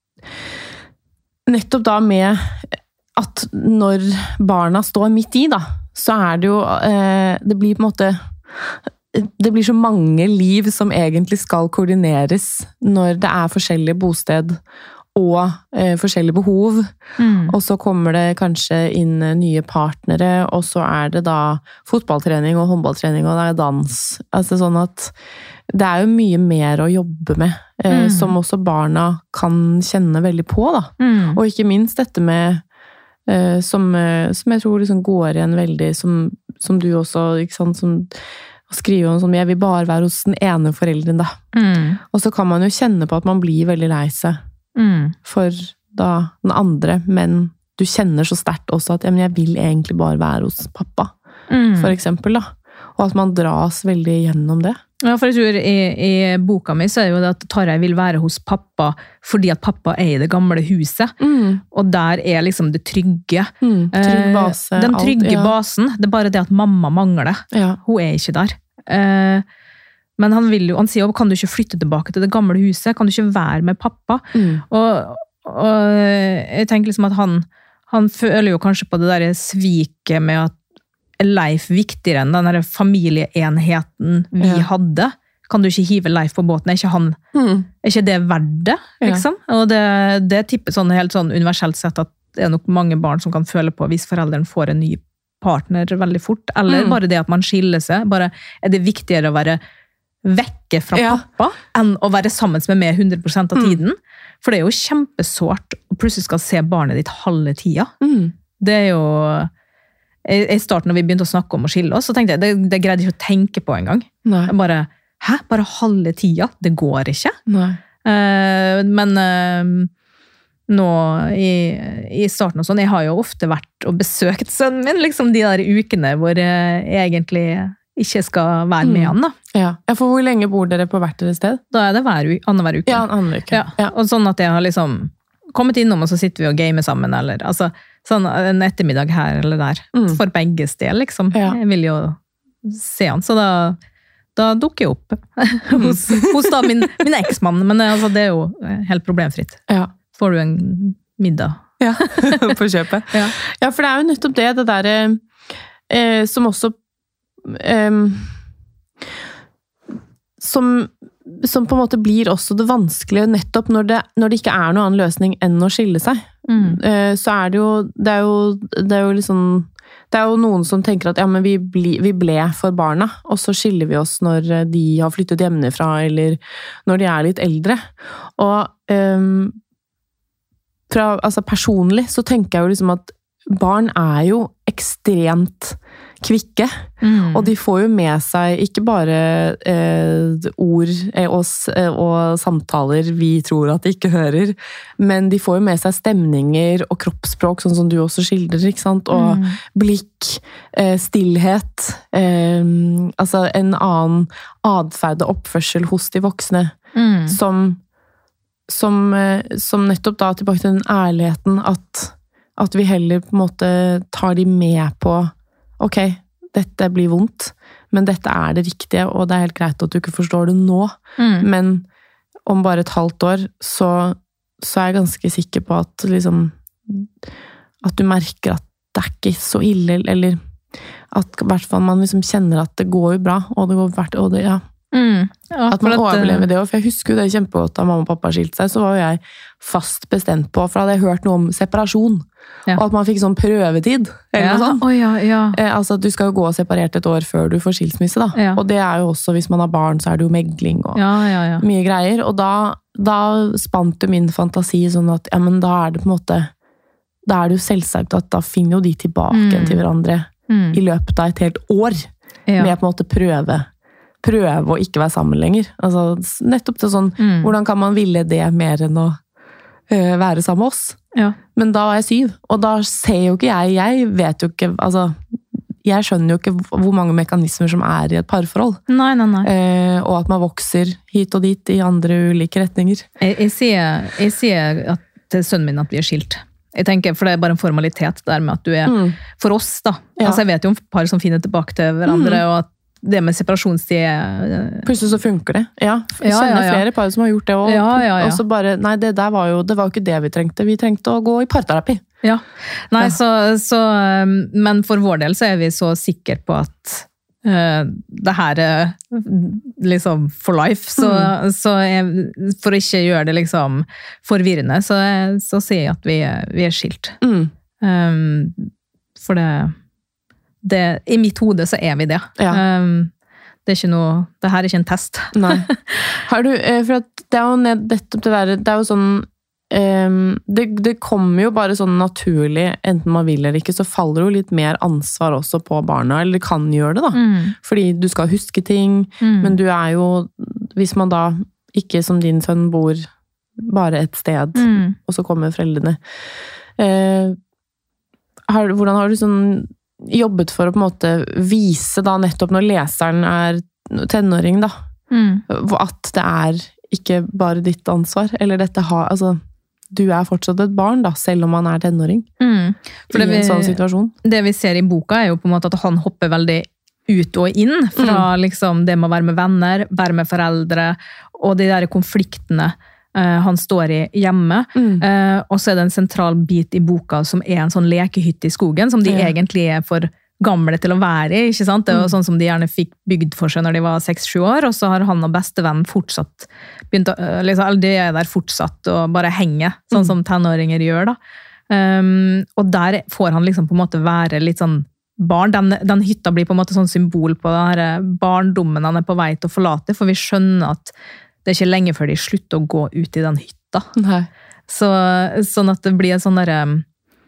nettopp da med at når barna står midt i da, så er det jo, øh, det blir på en måte... Det blir så mange liv som egentlig skal koordineres når det er forskjellige bosted og eh, forskjellige behov. Mm. Og så kommer det kanskje inn nye partnere, og så er det da fotballtrening og håndballtrening, og det er dans. Altså sånn at det er jo mye mer å jobbe med, eh, mm. som også barna kan kjenne veldig på, da. Mm. Og ikke minst dette med, eh, som, som jeg tror liksom går igjen veldig, som, som du også, ikke sant, som... og skrive om sånn, jeg vil bare være hos den ene foreldren da. Mm. Og så kan man jo kjenne på at man blir veldig lei seg mm. for da den andre, men du kjenner så sterkt også at ja, men jeg vil egentlig bare være hos pappa, mm. for eksempel da. Og at man dras veldig gjennom det. Ja, for jeg tror i, i boka mi så er jo det at Tarjei vil være hos pappa fordi at pappa er i det gamle huset. Mm. Og der er liksom det trygge. Mm, trygg base. Den trygge alt, ja. Basen. Det er bare det at mamma mangler. Ja. Hun er ikke der. Men han vil jo, han sier jo, kan du ikke flytte tilbake til det gamle huset? Kan du ikke være med pappa? Mm. Og, og jeg tenker liksom at han, han føler jo kanskje på det der sviket med at Leif viktigere enn den der familieenheten vi ja. Hadde. Kan du ikke hive Leif på båten? Er ikke, han, mm. er ikke det verdt det? Liksom? Ja. Og det, det tipper sånn, helt sånn universelt sett at det er nok mange barn som kan føle på hvis foreldren får en ny partner veldig fort. Eller mm. bare det at man skiller seg. Bare er det viktigere å være vekke fra ja. Pappa enn å være sammen med meg hundre prosent av tiden. Mm. For det er jo kjempesårt å plutselig skal se barnet ditt halve tida. Mm. Det er jo... I starten når vi begynte å snakke om å skille oss, så tenkte jeg, det, det greide jeg ikke å tenke på en gang. Jeg bare, hæ? Bare halve tida? Det går ikke. Nei. Uh, men uh, nå i, i starten og sånn, jeg har jo ofte vært og besøkt sønnen min, liksom de der ukene hvor jeg egentlig ikke skal være med han da. Ja. Ja, for hvor lenge bor dere på hvert deres sted? Da er det hver, annenhver uke. Ja, annenhver uke. Ja. Ja. Og sånn at jeg har liksom kommet innom, og så sitter vi og gamer sammen, eller altså, sånn en ettermiddag her eller der, mm. for begge sted, liksom. Ja. Jeg vil jo se han, så da, da dukker jeg opp hos, hos da min, min eksmann, men altså, det er jo helt problemfritt. Ja. Får du en middag? Ja, på kjøpet. Ja. Ja, for det er jo nettopp det, det der eh, som også eh, som som på en måte blir også det vanskelige nettopp når det, når det ikke er noen annen løsning enn å skille seg. Mm. Så er det jo, det er jo, det er jo liksom, det er jo noen som tenker at ja, men vi, bli, vi ble for barna, og så skiller vi oss når de har flyttet hjemmefra, eller når de er litt eldre. Og um, fra, altså personlig så tenker jeg jo liksom at barn er jo ekstremt kvikke, mm. og de får jo med seg ikke bare eh, ord eh, og, eh, og samtaler vi tror at de ikke hører, men de får jo med seg stemninger og kroppsspråk, sånn som du også skildrer, ikke sant? Og mm. blikk, eh, stillhet, eh, altså en annen adferd og oppførsel hos de voksne, mm. som, som, eh, som nettopp da tilbake til den ærligheten at, at vi heller på en måte tar de med på ok, dette blir vondt, men dette er det riktige, og det er helt greit at du ikke forstår det nå. Mm. Men om bare et halvt år, så, så er jeg ganske sikker på at liksom, at du merker at det er ikke så ille, eller at i hvert fall man liksom kjenner at det går jo bra, og det går hvert, og det, ja. Mm. Ja, at man overlever det, for jeg husker jo det kjempegodt da mamma og pappa skilte seg, så var jo jeg fast bestemt på, for da hadde jeg hørt noe om separasjon, ja. Og at man fikk sånn prøvetid, eller ja. noe sånt. Oh, ja, ja. Eh, altså at du skal jo gå separert et år før du får skilsmisse, da. Ja. Og det er jo også, hvis man har barn, så er det jo megling og ja, ja, ja. Mye greier, og da, da spant jo min fantasi sånn at, ja, men da er det på en måte, da er det jo selvsagt at da finner jo de tilbake mm. til hverandre mm. i løpet av et helt år, ja. Med på en måte prøve prøve å ikke være sammen lenger. Altså, nettopp til sånn, mm. hvordan kan man ville det mer enn å uh, være sammen med oss? Ja. Men da er jeg syv, og da ser jo ikke jeg, jeg vet jo ikke, altså, jeg skjønner jo ikke hvor mange mekanismer som er i et parforhold. Nei, nei, nei. Uh, og at man vokser hit og dit i andre ulike retninger. Jeg, jeg, sier, jeg sier at til sønnen min at vi er skilt. Jeg tenker, for det er bare en formalitet der med at du er, mm. for oss da. Ja. Altså jeg vet jo om par som finner tilbake til hverandre, mm. og at det med separasjonstid... Plutselig så funker det. Ja, jeg kjenner ja, ja, ja. flere par som har gjort det, og, ja, ja, ja. og så bare, nei, det der var jo, det var jo ikke det vi trengte. Vi trengte å gå i parterapi. Ja, nei, ja. Så, så, men for vår del så er vi så sikre på at uh, det her er liksom for life, så, mm. så jeg, for å ikke gjøre det liksom forvirrende, så, så sier jeg at vi, vi er skilt. Mm. Um, for det... Det, i mitt hode så er vi det. Ja. Um, det er ikke noe, det her er ikke en test. Nei. Har du, for at det er jo nettopp det der, det er jo sånn, um, det, det kommer jo bare sånn naturlig, enten man vil eller ikke, så faller jo litt mer ansvar også på barna, eller det kan gjøre det da. Mm. Fordi du skal huske ting, mm. men du er jo, hvis man da ikke som din sønn bor bare et sted, mm. og så kommer foreldrene. Uh, har, hvordan har du sånn jobbet for å på en måte vise da nettopp når leseren er tenåring da, mm. at det er ikke bare ditt ansvar, eller dette har, altså, du er fortsatt et barn da, selv om man er tenåring mm. for det i en vi, sånn situasjon. Det vi ser i boka er jo på en måte at han hopper veldig ut og inn fra mm. liksom det med å være med venner, være med foreldre, og de der konfliktene han står i hjemme, mm. uh, og så er det en sentral bit i boka som er en sånn lekehytte i skogen, som de ja. egentlig er for gamle til å være i, ikke sant? Det var mm. sånn som de gjerne fikk bygd for seg når de var seks sju år, og så har han og bestevennen fortsatt begynt å, uh, liksom, eller de er der fortsatt og bare henge, sånn mm. som tenåringer gjør da. Um, og der får han liksom på en måte være litt sånn barn, den, den hytta blir på en måte sånn symbol på den her barndommen han er på vei til å forlate, for vi skjønner at det er ikke lenge før de slutter å gå ut i den hytta. Nei. Så, sånn at det blir en sånn der um,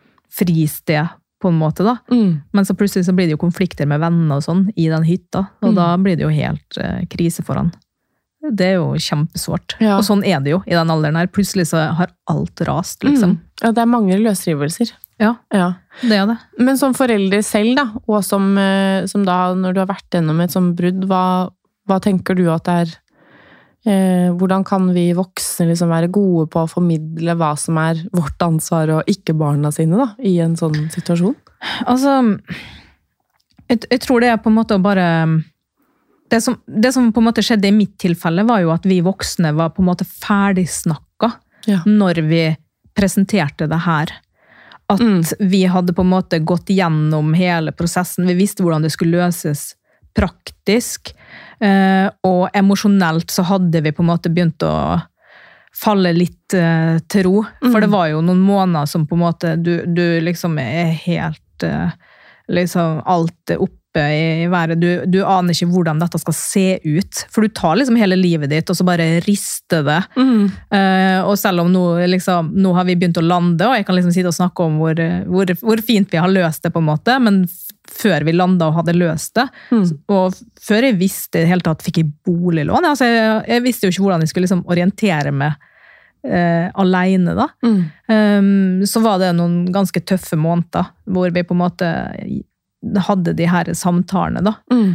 fristed på en måte da. Mm. Men så plutselig så blir det jo konflikter med venner og sånn i den hytta, og mm. da blir det jo helt uh, krise for han. Det er jo kjempesvårt. Ja. Og sånn er det jo i den alderen her. Plutselig så har alt rast, liksom. Mm. Ja, det er mange løsrivelser. Ja, ja, det er det. Men som foreldre selv da, og som, som da, når du har vært gjennom et sånt brudd, hva, hva tenker du at det er Eh, hvordan kan vi voksne liksom være gode på å formidle hva som er vårt ansvar og ikke barna sine da, i en sånn situasjon? Altså, jeg, jeg tror det er på en måte å bare... Det som, det som på en måte skjedde i mitt tilfelle var jo at vi voksne var på en måte ferdigsnakket ja. når vi presenterte det her. At mm. vi hadde på en måte gått gjennom hele prosessen. Vi visste hvordan det skulle løses praktisk, Uh, og emosjonelt så hadde vi på en måte begynt å falle litt uh, til ro, mm. for det var jo noen måneder som på en måte du, du liksom er helt uh, liksom alt oppe i været, du, du aner ikke hvordan dette skal se ut, for du tar liksom hele livet ditt og så bare rister det, mm. uh, og selv om nå, liksom, nå har vi begynt å lande, og jeg kan liksom sitte og snakke om hvor, hvor, hvor fint vi har løst det på en måte, men før vi landet og hadde løst det. Mm. Og før jeg visste i det hele tatt fikk jeg boliglån. Altså jeg, jeg visste jo ikke hvordan jeg skulle liksom orientere meg eh, alene da. Mm. Um, så var det noen ganske tøffe måneder hvor vi på en måte hadde de her samtalene da. Mm.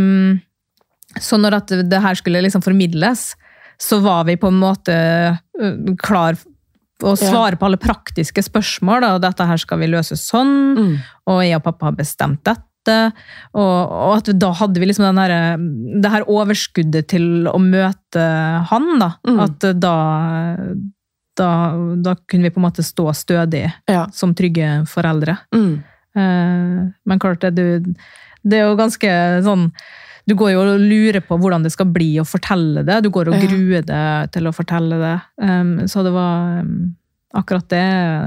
Um, så når at det her skulle liksom formidles, så var vi på en måte klar og svare på alle praktiske spørsmål, og dette her skal vi løse sånn, mm. og jeg og pappa har bestemt dette, og, og at da hadde vi liksom den her, det her overskuddet til å møte han, da, mm. at da, da, da kunne vi på en måte stå stødig ja. som trygge foreldre. Mm. Uh, men klart, det, du, det er jo ganske sånn, du går jo og lurer på hvordan det skal bli å fortelle det. Du går og ja. gruer deg til å fortelle det. Um, så det var um, akkurat det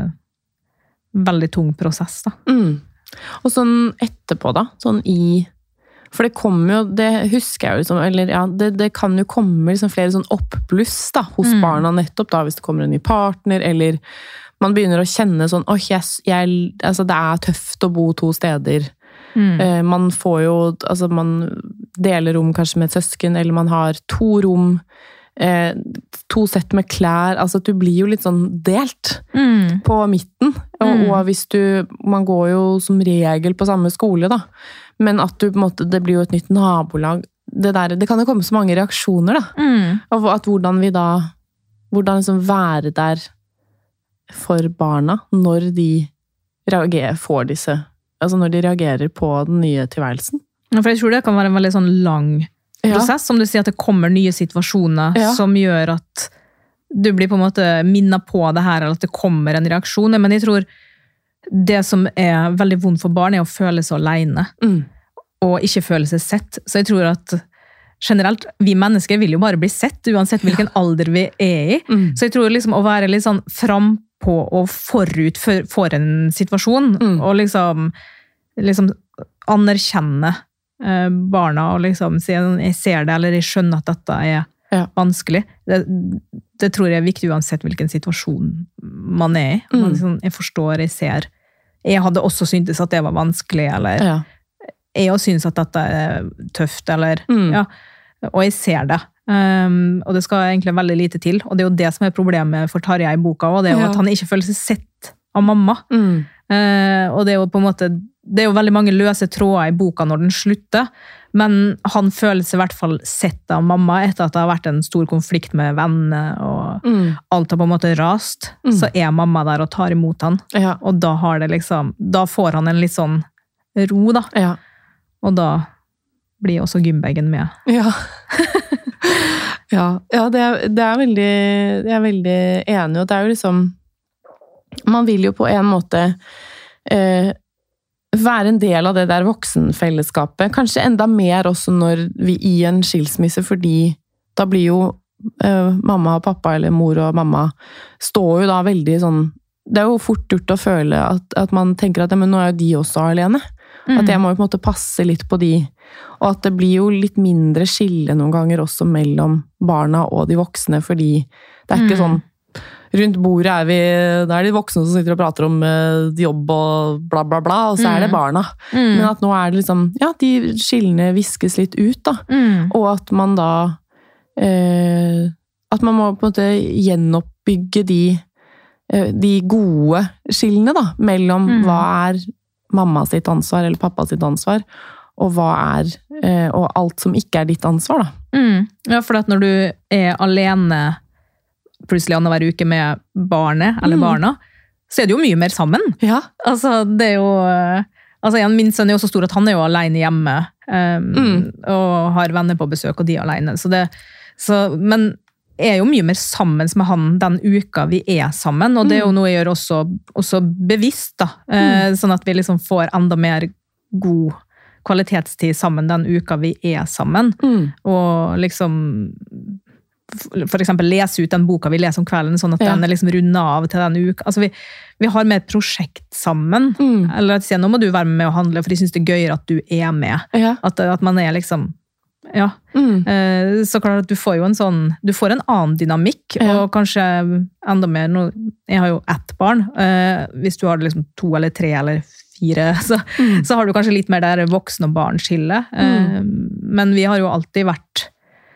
veldig tung prosess da. Mm. Og sånn etterpå da, sånn i... For det kommer jo, det husker jeg jo liksom, eller ja, det, det kan jo komme liksom flere sånn oppbluss da, hos mm. barna nettopp da, hvis det kommer en ny partner, eller man begynner å kjenne sånn, åh, oh, yes, jeg, altså det er tøft å bo to steder. Mm. Man får jo, altså man deler rom kanskje med et søsken, eller man har to rom, eh, to sett med klær, altså at du blir jo litt sånn delt mm. på midten, og, mm. og hvis du, man går jo som regel på samme skole da, men at du på en måte, det blir jo et nytt nabolag, det der, det kan jo komme så mange reaksjoner da, mm. og at hvordan vi da, hvordan liksom være der for barna når de reagerer, får disse, altså når de reagerer på den nye tilværelsen. Ja, for jeg tror det kan være en veldig sånn lang prosess, ja. Som du sier at det kommer nye situasjoner ja. Som gjør at du blir på en måte minnet på det her, eller at det kommer en reaksjon. Men jeg tror det som er veldig vondt for barn er å føle seg alene, mm. og ikke føle seg sett. Så jeg tror at generelt, vi mennesker vil jo bare bli sett, uansett hvilken ja. Alder vi er i. Mm. Så jeg tror liksom å være litt sånn frampå og forut for, for en situasjon, mm. og liksom, liksom anerkjenne eh, barna, og liksom si jeg ser det, eller jeg skjønner at dette er ja. Vanskelig. Det, det tror jeg er viktig uansett hvilken situasjon man er i. Man liksom, jeg forstår, jeg ser. Jeg hadde også syntes at det var vanskelig, eller ja. Jeg også synes at dette er tøft, eller mm. ja, og jeg ser det. Um, og det skal egentlig veldig lite til, og det er jo det som er problemet for Tarjei i boka, og det er jo ja. At han ikke føler seg sett av mamma. Mm. Uh, og det er jo på en måte, det er jo veldig mange løse tråder i boka når den slutter, men han føler seg i hvert fall sett av mamma etter at det har vært en stor konflikt med venner, og mm. alt har på en måte rast, mm. så er mamma der og tar imot han. Ja. Og da har det liksom, da får han en litt sånn ro da. Ja. Og da blir også gymbagen med. Ja, ja, ja det, er, det er veldig, jeg er veldig enig, og det er jo liksom, man vil jo på en måte eh, være en del av det der voksenfellesskapet, kanskje enda mer også når vi i en skilsmisse, fordi da blir jo eh, mamma og pappa, eller mor og mamma, står jo da veldig sånn, det er jo fort gjort å føle at, at man tenker at ja, men nå er jo de også alene, mm. at jeg må jo på en måte passe litt på de, og at det blir jo litt mindre skille noen ganger også mellom barna og de voksne, fordi det er ikke mm. sånn rundt bordet er vi, da er de voksne som sitter og prater om jobb og bla bla bla, og så er det barna. Mm. Men at nå er det liksom, ja, de skillene viskes litt ut da, mm. og at man da, eh, at man må på en måte gjenoppbygge de, eh, de gode skillene da, mellom mm. hva er mamma sitt ansvar eller pappa sitt ansvar, og hva er, eh, og alt som ikke er ditt ansvar da. Mm. Ja, for at når du er alene plutselig annenhver uke med barnet, eller mm. barna, så er det jo mye mer sammen. Ja. Altså, det er jo... Altså, min sønn er jo så stor at han er jo alene hjemme, um, mm. og har venner på besøk, og de er alene. Så det, så, men jeg er jo mye mer sammen med han den uka vi er sammen, og det er jo noe jeg gjør også, også bevisst, da. Mm. Uh, sånn at vi liksom får enda mer god kvalitetstid sammen den uka vi er sammen. Mm. Og liksom... for eksempel lese ut den boka vi leser om kvelden, sånn at ja. Den er liksom rundet av til den uka. Altså vi, vi har med et prosjekt sammen, mm. eller at sier, nå må du være med og handle, for de synes det er gøyere at du er med. Ja. At, at man er liksom, ja. Mm. Eh, så klart at du får jo en sånn, du får en annen dynamikk, ja. Og kanskje enda mer, nå, jeg har jo ett barn, eh, hvis du har liksom to eller tre eller fire, så, mm. så har du kanskje litt mer der voksen og barn skille. Eh, mm. Men vi har jo alltid vært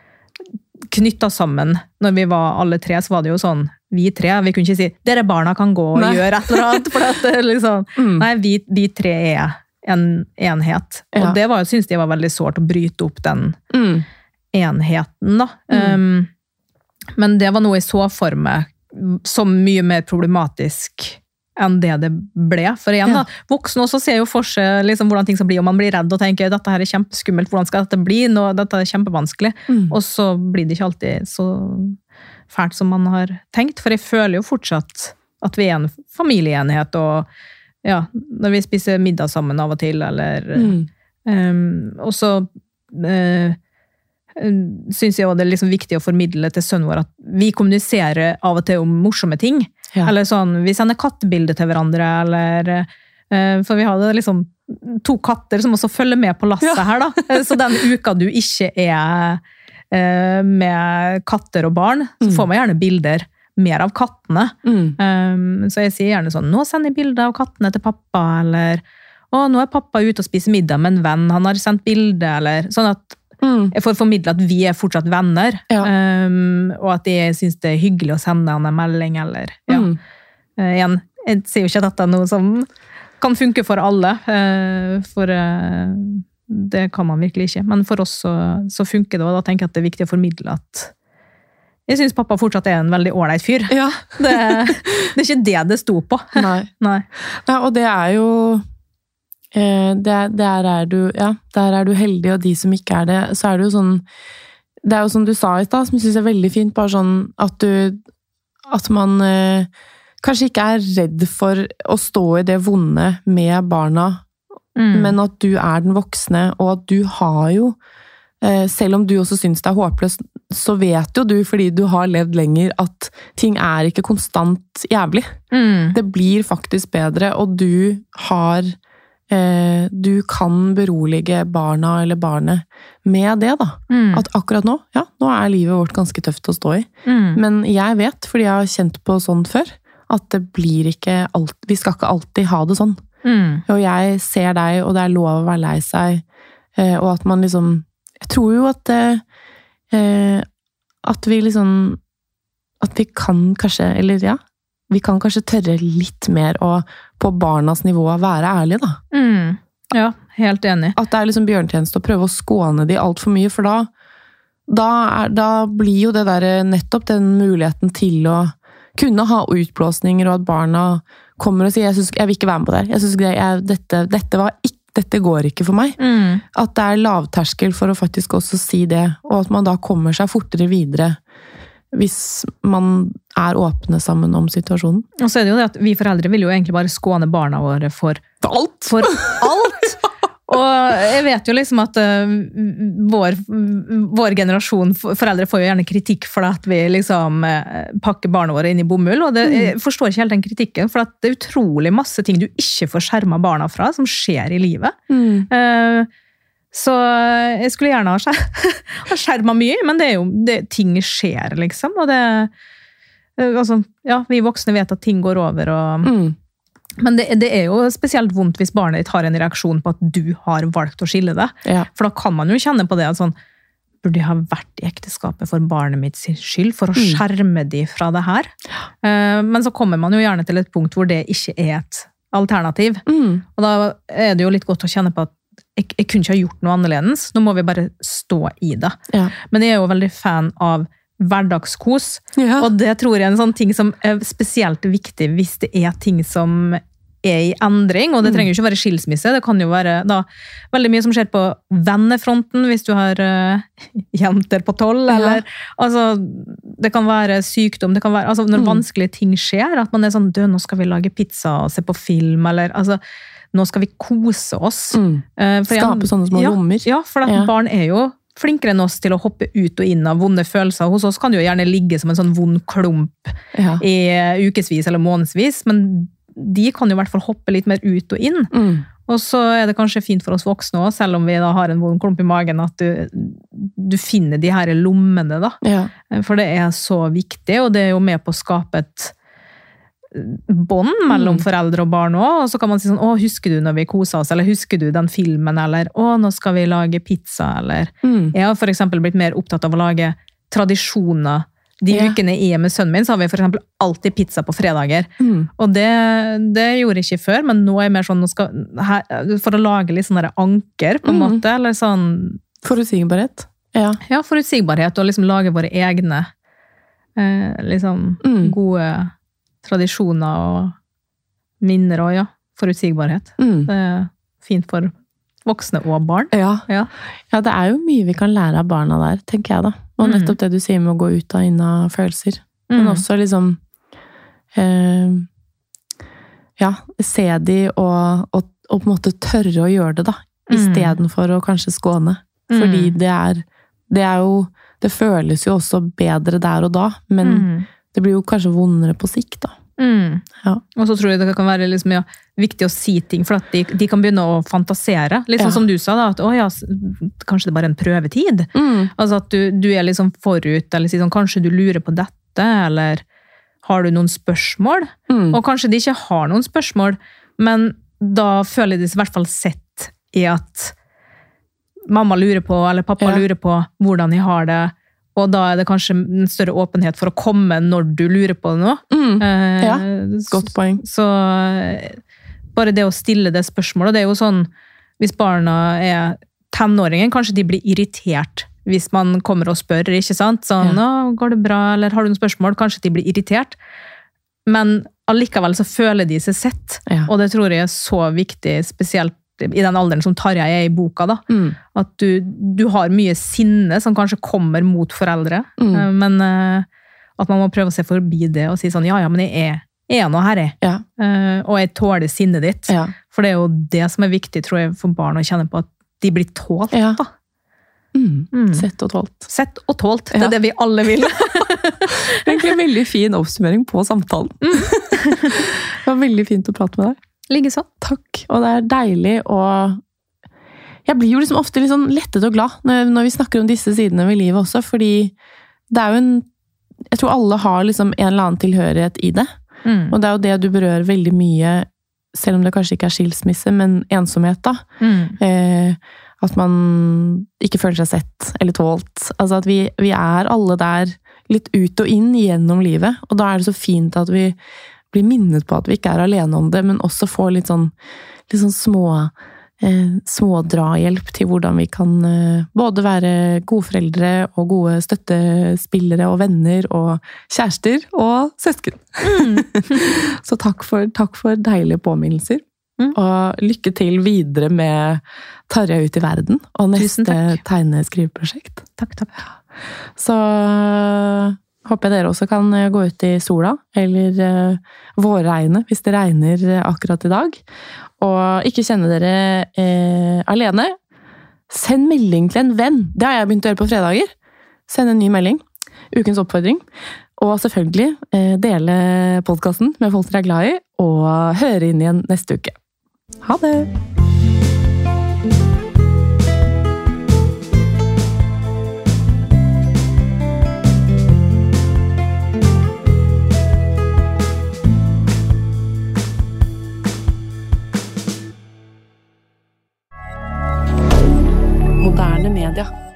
knyttet sammen. Når vi var alle tre, så var det jo sånn, vi tre, vi kunne ikke si, dere barna kan gå og nei. Gjøre et eller annet, for at liksom, mm. nei, vi, vi tre er en enhet. Ja. Og det var, jeg synes det var veldig sårt å bryte opp den mm. enheten da. Mm. Um, men det var noe jeg så for meg som mye mer problematisk enn det det ble. For igjen da, ja. Voksne også ser jo for seg liksom, hvordan ting skal bli, og man blir redd og tenker, dette her er kjempeskummelt, hvordan skal dette bli? Nå, dette er kjempevanskelig. Mm. Og så blir det ikke alltid så fælt som man har tenkt, for jeg føler jo fortsatt at vi er en familieenhet, og ja, når vi spiser middag sammen av og til, eller mm. um, og så uh, synes jeg også det er liksom viktig å formidle til sønnen vår at vi kommuniserer av og til om morsomme ting. Ja. Eller sånn, vi sender kattebilder til hverandre, eller uh, for vi hadde liksom to katter som også følger med på lasset ja. Her da. Så den uka du ikke er uh, med katter og barn, så mm. får man gjerne bilder mer av kattene. Mm. Um, så jeg sier gjerne sånn, nå sender jeg bilder av kattene til pappa, eller å, nå er pappa ute og spiser middag med en venn, han har sendt bilder, eller sånn at mm. jeg får formidle at vi er fortsatt venner, ja. um, og at jeg synes det er hyggelig å sende han en melding, eller, ja. Mm. Uh, igjen, jeg sier jo ikke at dette er noe som kan funke for alle, uh, for uh, det kan man virkelig ikke, men for oss så, så funker det, og da tenker jeg at det er viktig å formidle at jeg synes pappa fortsatt er en veldig ordentlig fyr. Ja. det, det er ikke det det sto på. Nei. Nei. Ja, og det er jo eh, det, der, er du, ja, der er du heldig, og de som ikke er det, så er det jo sånn, det er jo som du sa i stad, som jeg synes er veldig fint, bare sånn at du, at man eh, kanskje ikke er redd for å stå i det vonde med barna, mm. men at du er den voksne, og at du har jo, selv om du også synes det er håpløst, så vet jo du, fordi du har levd lenger, at ting er ikke konstant jævlig. Mm. Det blir faktisk bedre, og du har, eh, du kan berolige barna eller barnet med det da. Mm. At akkurat nå, ja, nå er livet vårt ganske tøft å stå i. Mm. Men jeg vet, fordi jeg har kjent på sånn før, at det blir ikke alt, vi skal ikke alltid ha det sånn. Mm. Og jeg ser deg, og det er lov å være lei seg, eh, og at man liksom, jeg tror jo at eh, at vi liksom at vi kan kanskje, eller ja, vi kan kanskje tørre litt mer og på barnas nivå være ærlige da. Mm. Ja, helt enig. At det er liksom bjørntjeneste å prøve å skåne de alt for mye, for da, da, er, da blir jo det der nettopp den muligheten til å kunne ha utblåsninger, og at barna kommer og sier, jeg, synes, jeg vil ikke være med på det. Jeg synes det, jeg, dette, dette var ikke dette går ikke for meg. Mm. At det er lavterskel for å faktisk også si det, og at man da kommer seg fortere videre hvis man er åpne sammen om situasjonen. Og så er det jo det at vi foreldre vil jo egentlig bare skåne barna våre for, for alt! For alt! Og jeg vet jo liksom at uh, vår, vår generasjon foreldre får jo gjerne kritikk for at vi liksom uh, pakker barna våre inn i bomull, og det, jeg forstår ikke helt den kritikken, for at det er utrolig masse ting du ikke får skjermet barna fra, som skjer i livet. Mm. Uh, så jeg skulle gjerne ha, skjer, ha skjermet mye, men det er jo, det, ting skjer liksom, og det, uh, altså, ja, vi voksne vet at ting går over, og... Mm. Men det, det er jo spesielt vondt hvis barnet ditt har en reaksjon på at du har valgt å skille det. Ja. For da kan man jo kjenne på det at sånn, burde jeg ha vært i ekteskapet for barnet mitt sin skyld, for å mm. skjerme de fra det her. Uh, men så kommer man jo gjerne til et punkt hvor det ikke er et alternativ. Mm. Og da er det jo litt godt å kjenne på at jeg, jeg kunne ikke ha gjort noe annerledes. Nå må vi bare stå i det. Ja. Men jeg er jo veldig fan av hverdagskos, ja. Og det tror jeg er en sånn ting som er spesielt viktig hvis det er ting som er i endring, og det trenger jo ikke være skilsmisse, det kan jo være da, veldig mye som skjer på vennefronten, hvis du har uh, jenter på tolv, eller ja. Altså, det kan være sykdom, det kan være, altså når mm. vanskelige ting skjer, at man er sånn, død, nå skal vi lage pizza og se på film, eller altså, nå skal vi kose oss. Mm. Uh, Skape jeg, sånne små ja, lommer. Ja, for at ja. Barn er jo flinkere enn oss til å hoppe ut og inn av vonde følelser. Hos oss kan det jo gjerne ligge som en sånn vond klump ja. I ukesvis eller månedsvis, men de kan jo i hvert fall hoppe litt mer ut og inn. Mm. Og så er det kanskje fint for oss voksne også, selv om vi da har en vond klump i magen, at du, du finner de her lommene da. Ja. For det er så viktig, og det er jo med på å skape et bånd mellom mm. foreldre og barn også, og så kan man si sånn, å, husker du når vi koser oss, eller husker du den filmen, eller å, nå skal vi lage pizza, eller mm. jeg har for eksempel blitt mer opptatt av å lage tradisjoner. De ja. Ukene jeg er med sønnen min, så har vi for eksempel alltid pizza på fredager, mm. og det, det gjorde jeg ikke før, men nå er jeg mer sånn, nå skal, her, for å lage litt sånne anker på en mm. måte, eller sånn forutsigbarhet. Ja, ja forutsigbarhet, og liksom lage våre egne eh, liksom mm. gode tradisjoner og minner og ja, forutsigbarhet. Mm. Det er fint for voksne og barn. Ja. Ja. Ja, det er jo mye vi kan lære av barna der, tenker jeg da. Og nettopp det du sier med å gå ut og inn av følelser. Mm. Men også liksom eh, ja, se de og, og, og på en måte tørre å gjøre det da, i stedet for å kanskje skåne. Mm. Fordi det er, det er jo, det føles jo også bedre der og da, men mm. det blir jo kanskje vondere på sikt da. Mm. Ja. Og så tror jeg det kan være liksom, ja, viktig å si ting, for at de, de kan begynne å fantasere. Litt sånn ja. Som du sa da, at å, ja, kanskje det er bare en prøvetid. Mm. Altså at du, du er liksom forut, eller si sånn, kanskje du lurer på dette, eller har du noen spørsmål? Mm. Og kanskje de ikke har noen spørsmål, men da føler de seg i hvert fall sett i at mamma lurer på, eller pappa ja. Lurer på hvordan de har det, og da er det kanskje en større åpenhet for å komme når du lurer på noe. Mm, ja, godt poeng. Så bare det å stille det spørsmålet, det er jo sånn, hvis barna er tenåringen, kanskje de blir irritert hvis man kommer og spør, ikke sant? Sånn, ja. Går det bra, eller har du noen spørsmål? Kanskje de blir irritert. Men allikevel så føler de seg sett, ja. Og det tror jeg er så viktig, spesielt i den alderen som Tarjei er i boka, da. Mm. At du, du har mye sinne som kanskje kommer mot foreldre, mm. men uh, at man må prøve å se forbi det og si sånn, ja, ja, men jeg er, jeg er nå her, jeg. Ja. Uh, og jeg tåler sinnet ditt. Ja. For det er jo det som er viktig, tror jeg, for barn å kjenne på at de blir tålt, ja. Da. Mm. Mm. Sett og tålt. Sett og tålt, det er ja. Det vi alle vil. Egentlig en veldig fin oppsummering på samtalen. Mm. Det var veldig fint å prate med deg. Ligge så. Takk, og det er deilig, og jeg blir jo liksom ofte litt sånn lettet og glad når, når vi snakker om disse sidene ved livet også, fordi det er jo en, jeg tror alle har liksom en eller annen tilhørighet i det, mm. og det er jo det du berører veldig mye, selv om det kanskje ikke er skilsmisse, men ensomhet da. Mm. Eh, at man ikke føler seg sett eller tålt. Altså at vi, vi er alle der litt ut og inn gjennom livet, og da er det så fint at vi blir minnet på at vi ikke er alene om det, men også får litt sånn, litt sånn små, eh, små drahjelp til hvordan vi kan eh, både være gode foreldre og gode støttespillere og venner og kjærester og søsken. Mm. Så takk for, takk for deilige påminnelser. Mm. Og lykke til videre med Tarjei ut i verden og neste tegneskriveprosjekt. Takk, takk. Så håper jeg dere også kan gå ut i sola, eller uh, vårregne hvis det regner akkurat i dag. Og ikke kjenne dere eh, alene. Send melding til en venn. Det har jeg begynt å gjøre på fredager. Send en ny melding. Ukens oppfordring. Og selvfølgelig eh, dele podcasten med folk dere er glad i, og høre inn igjen neste uke. Ha det! Moderne media.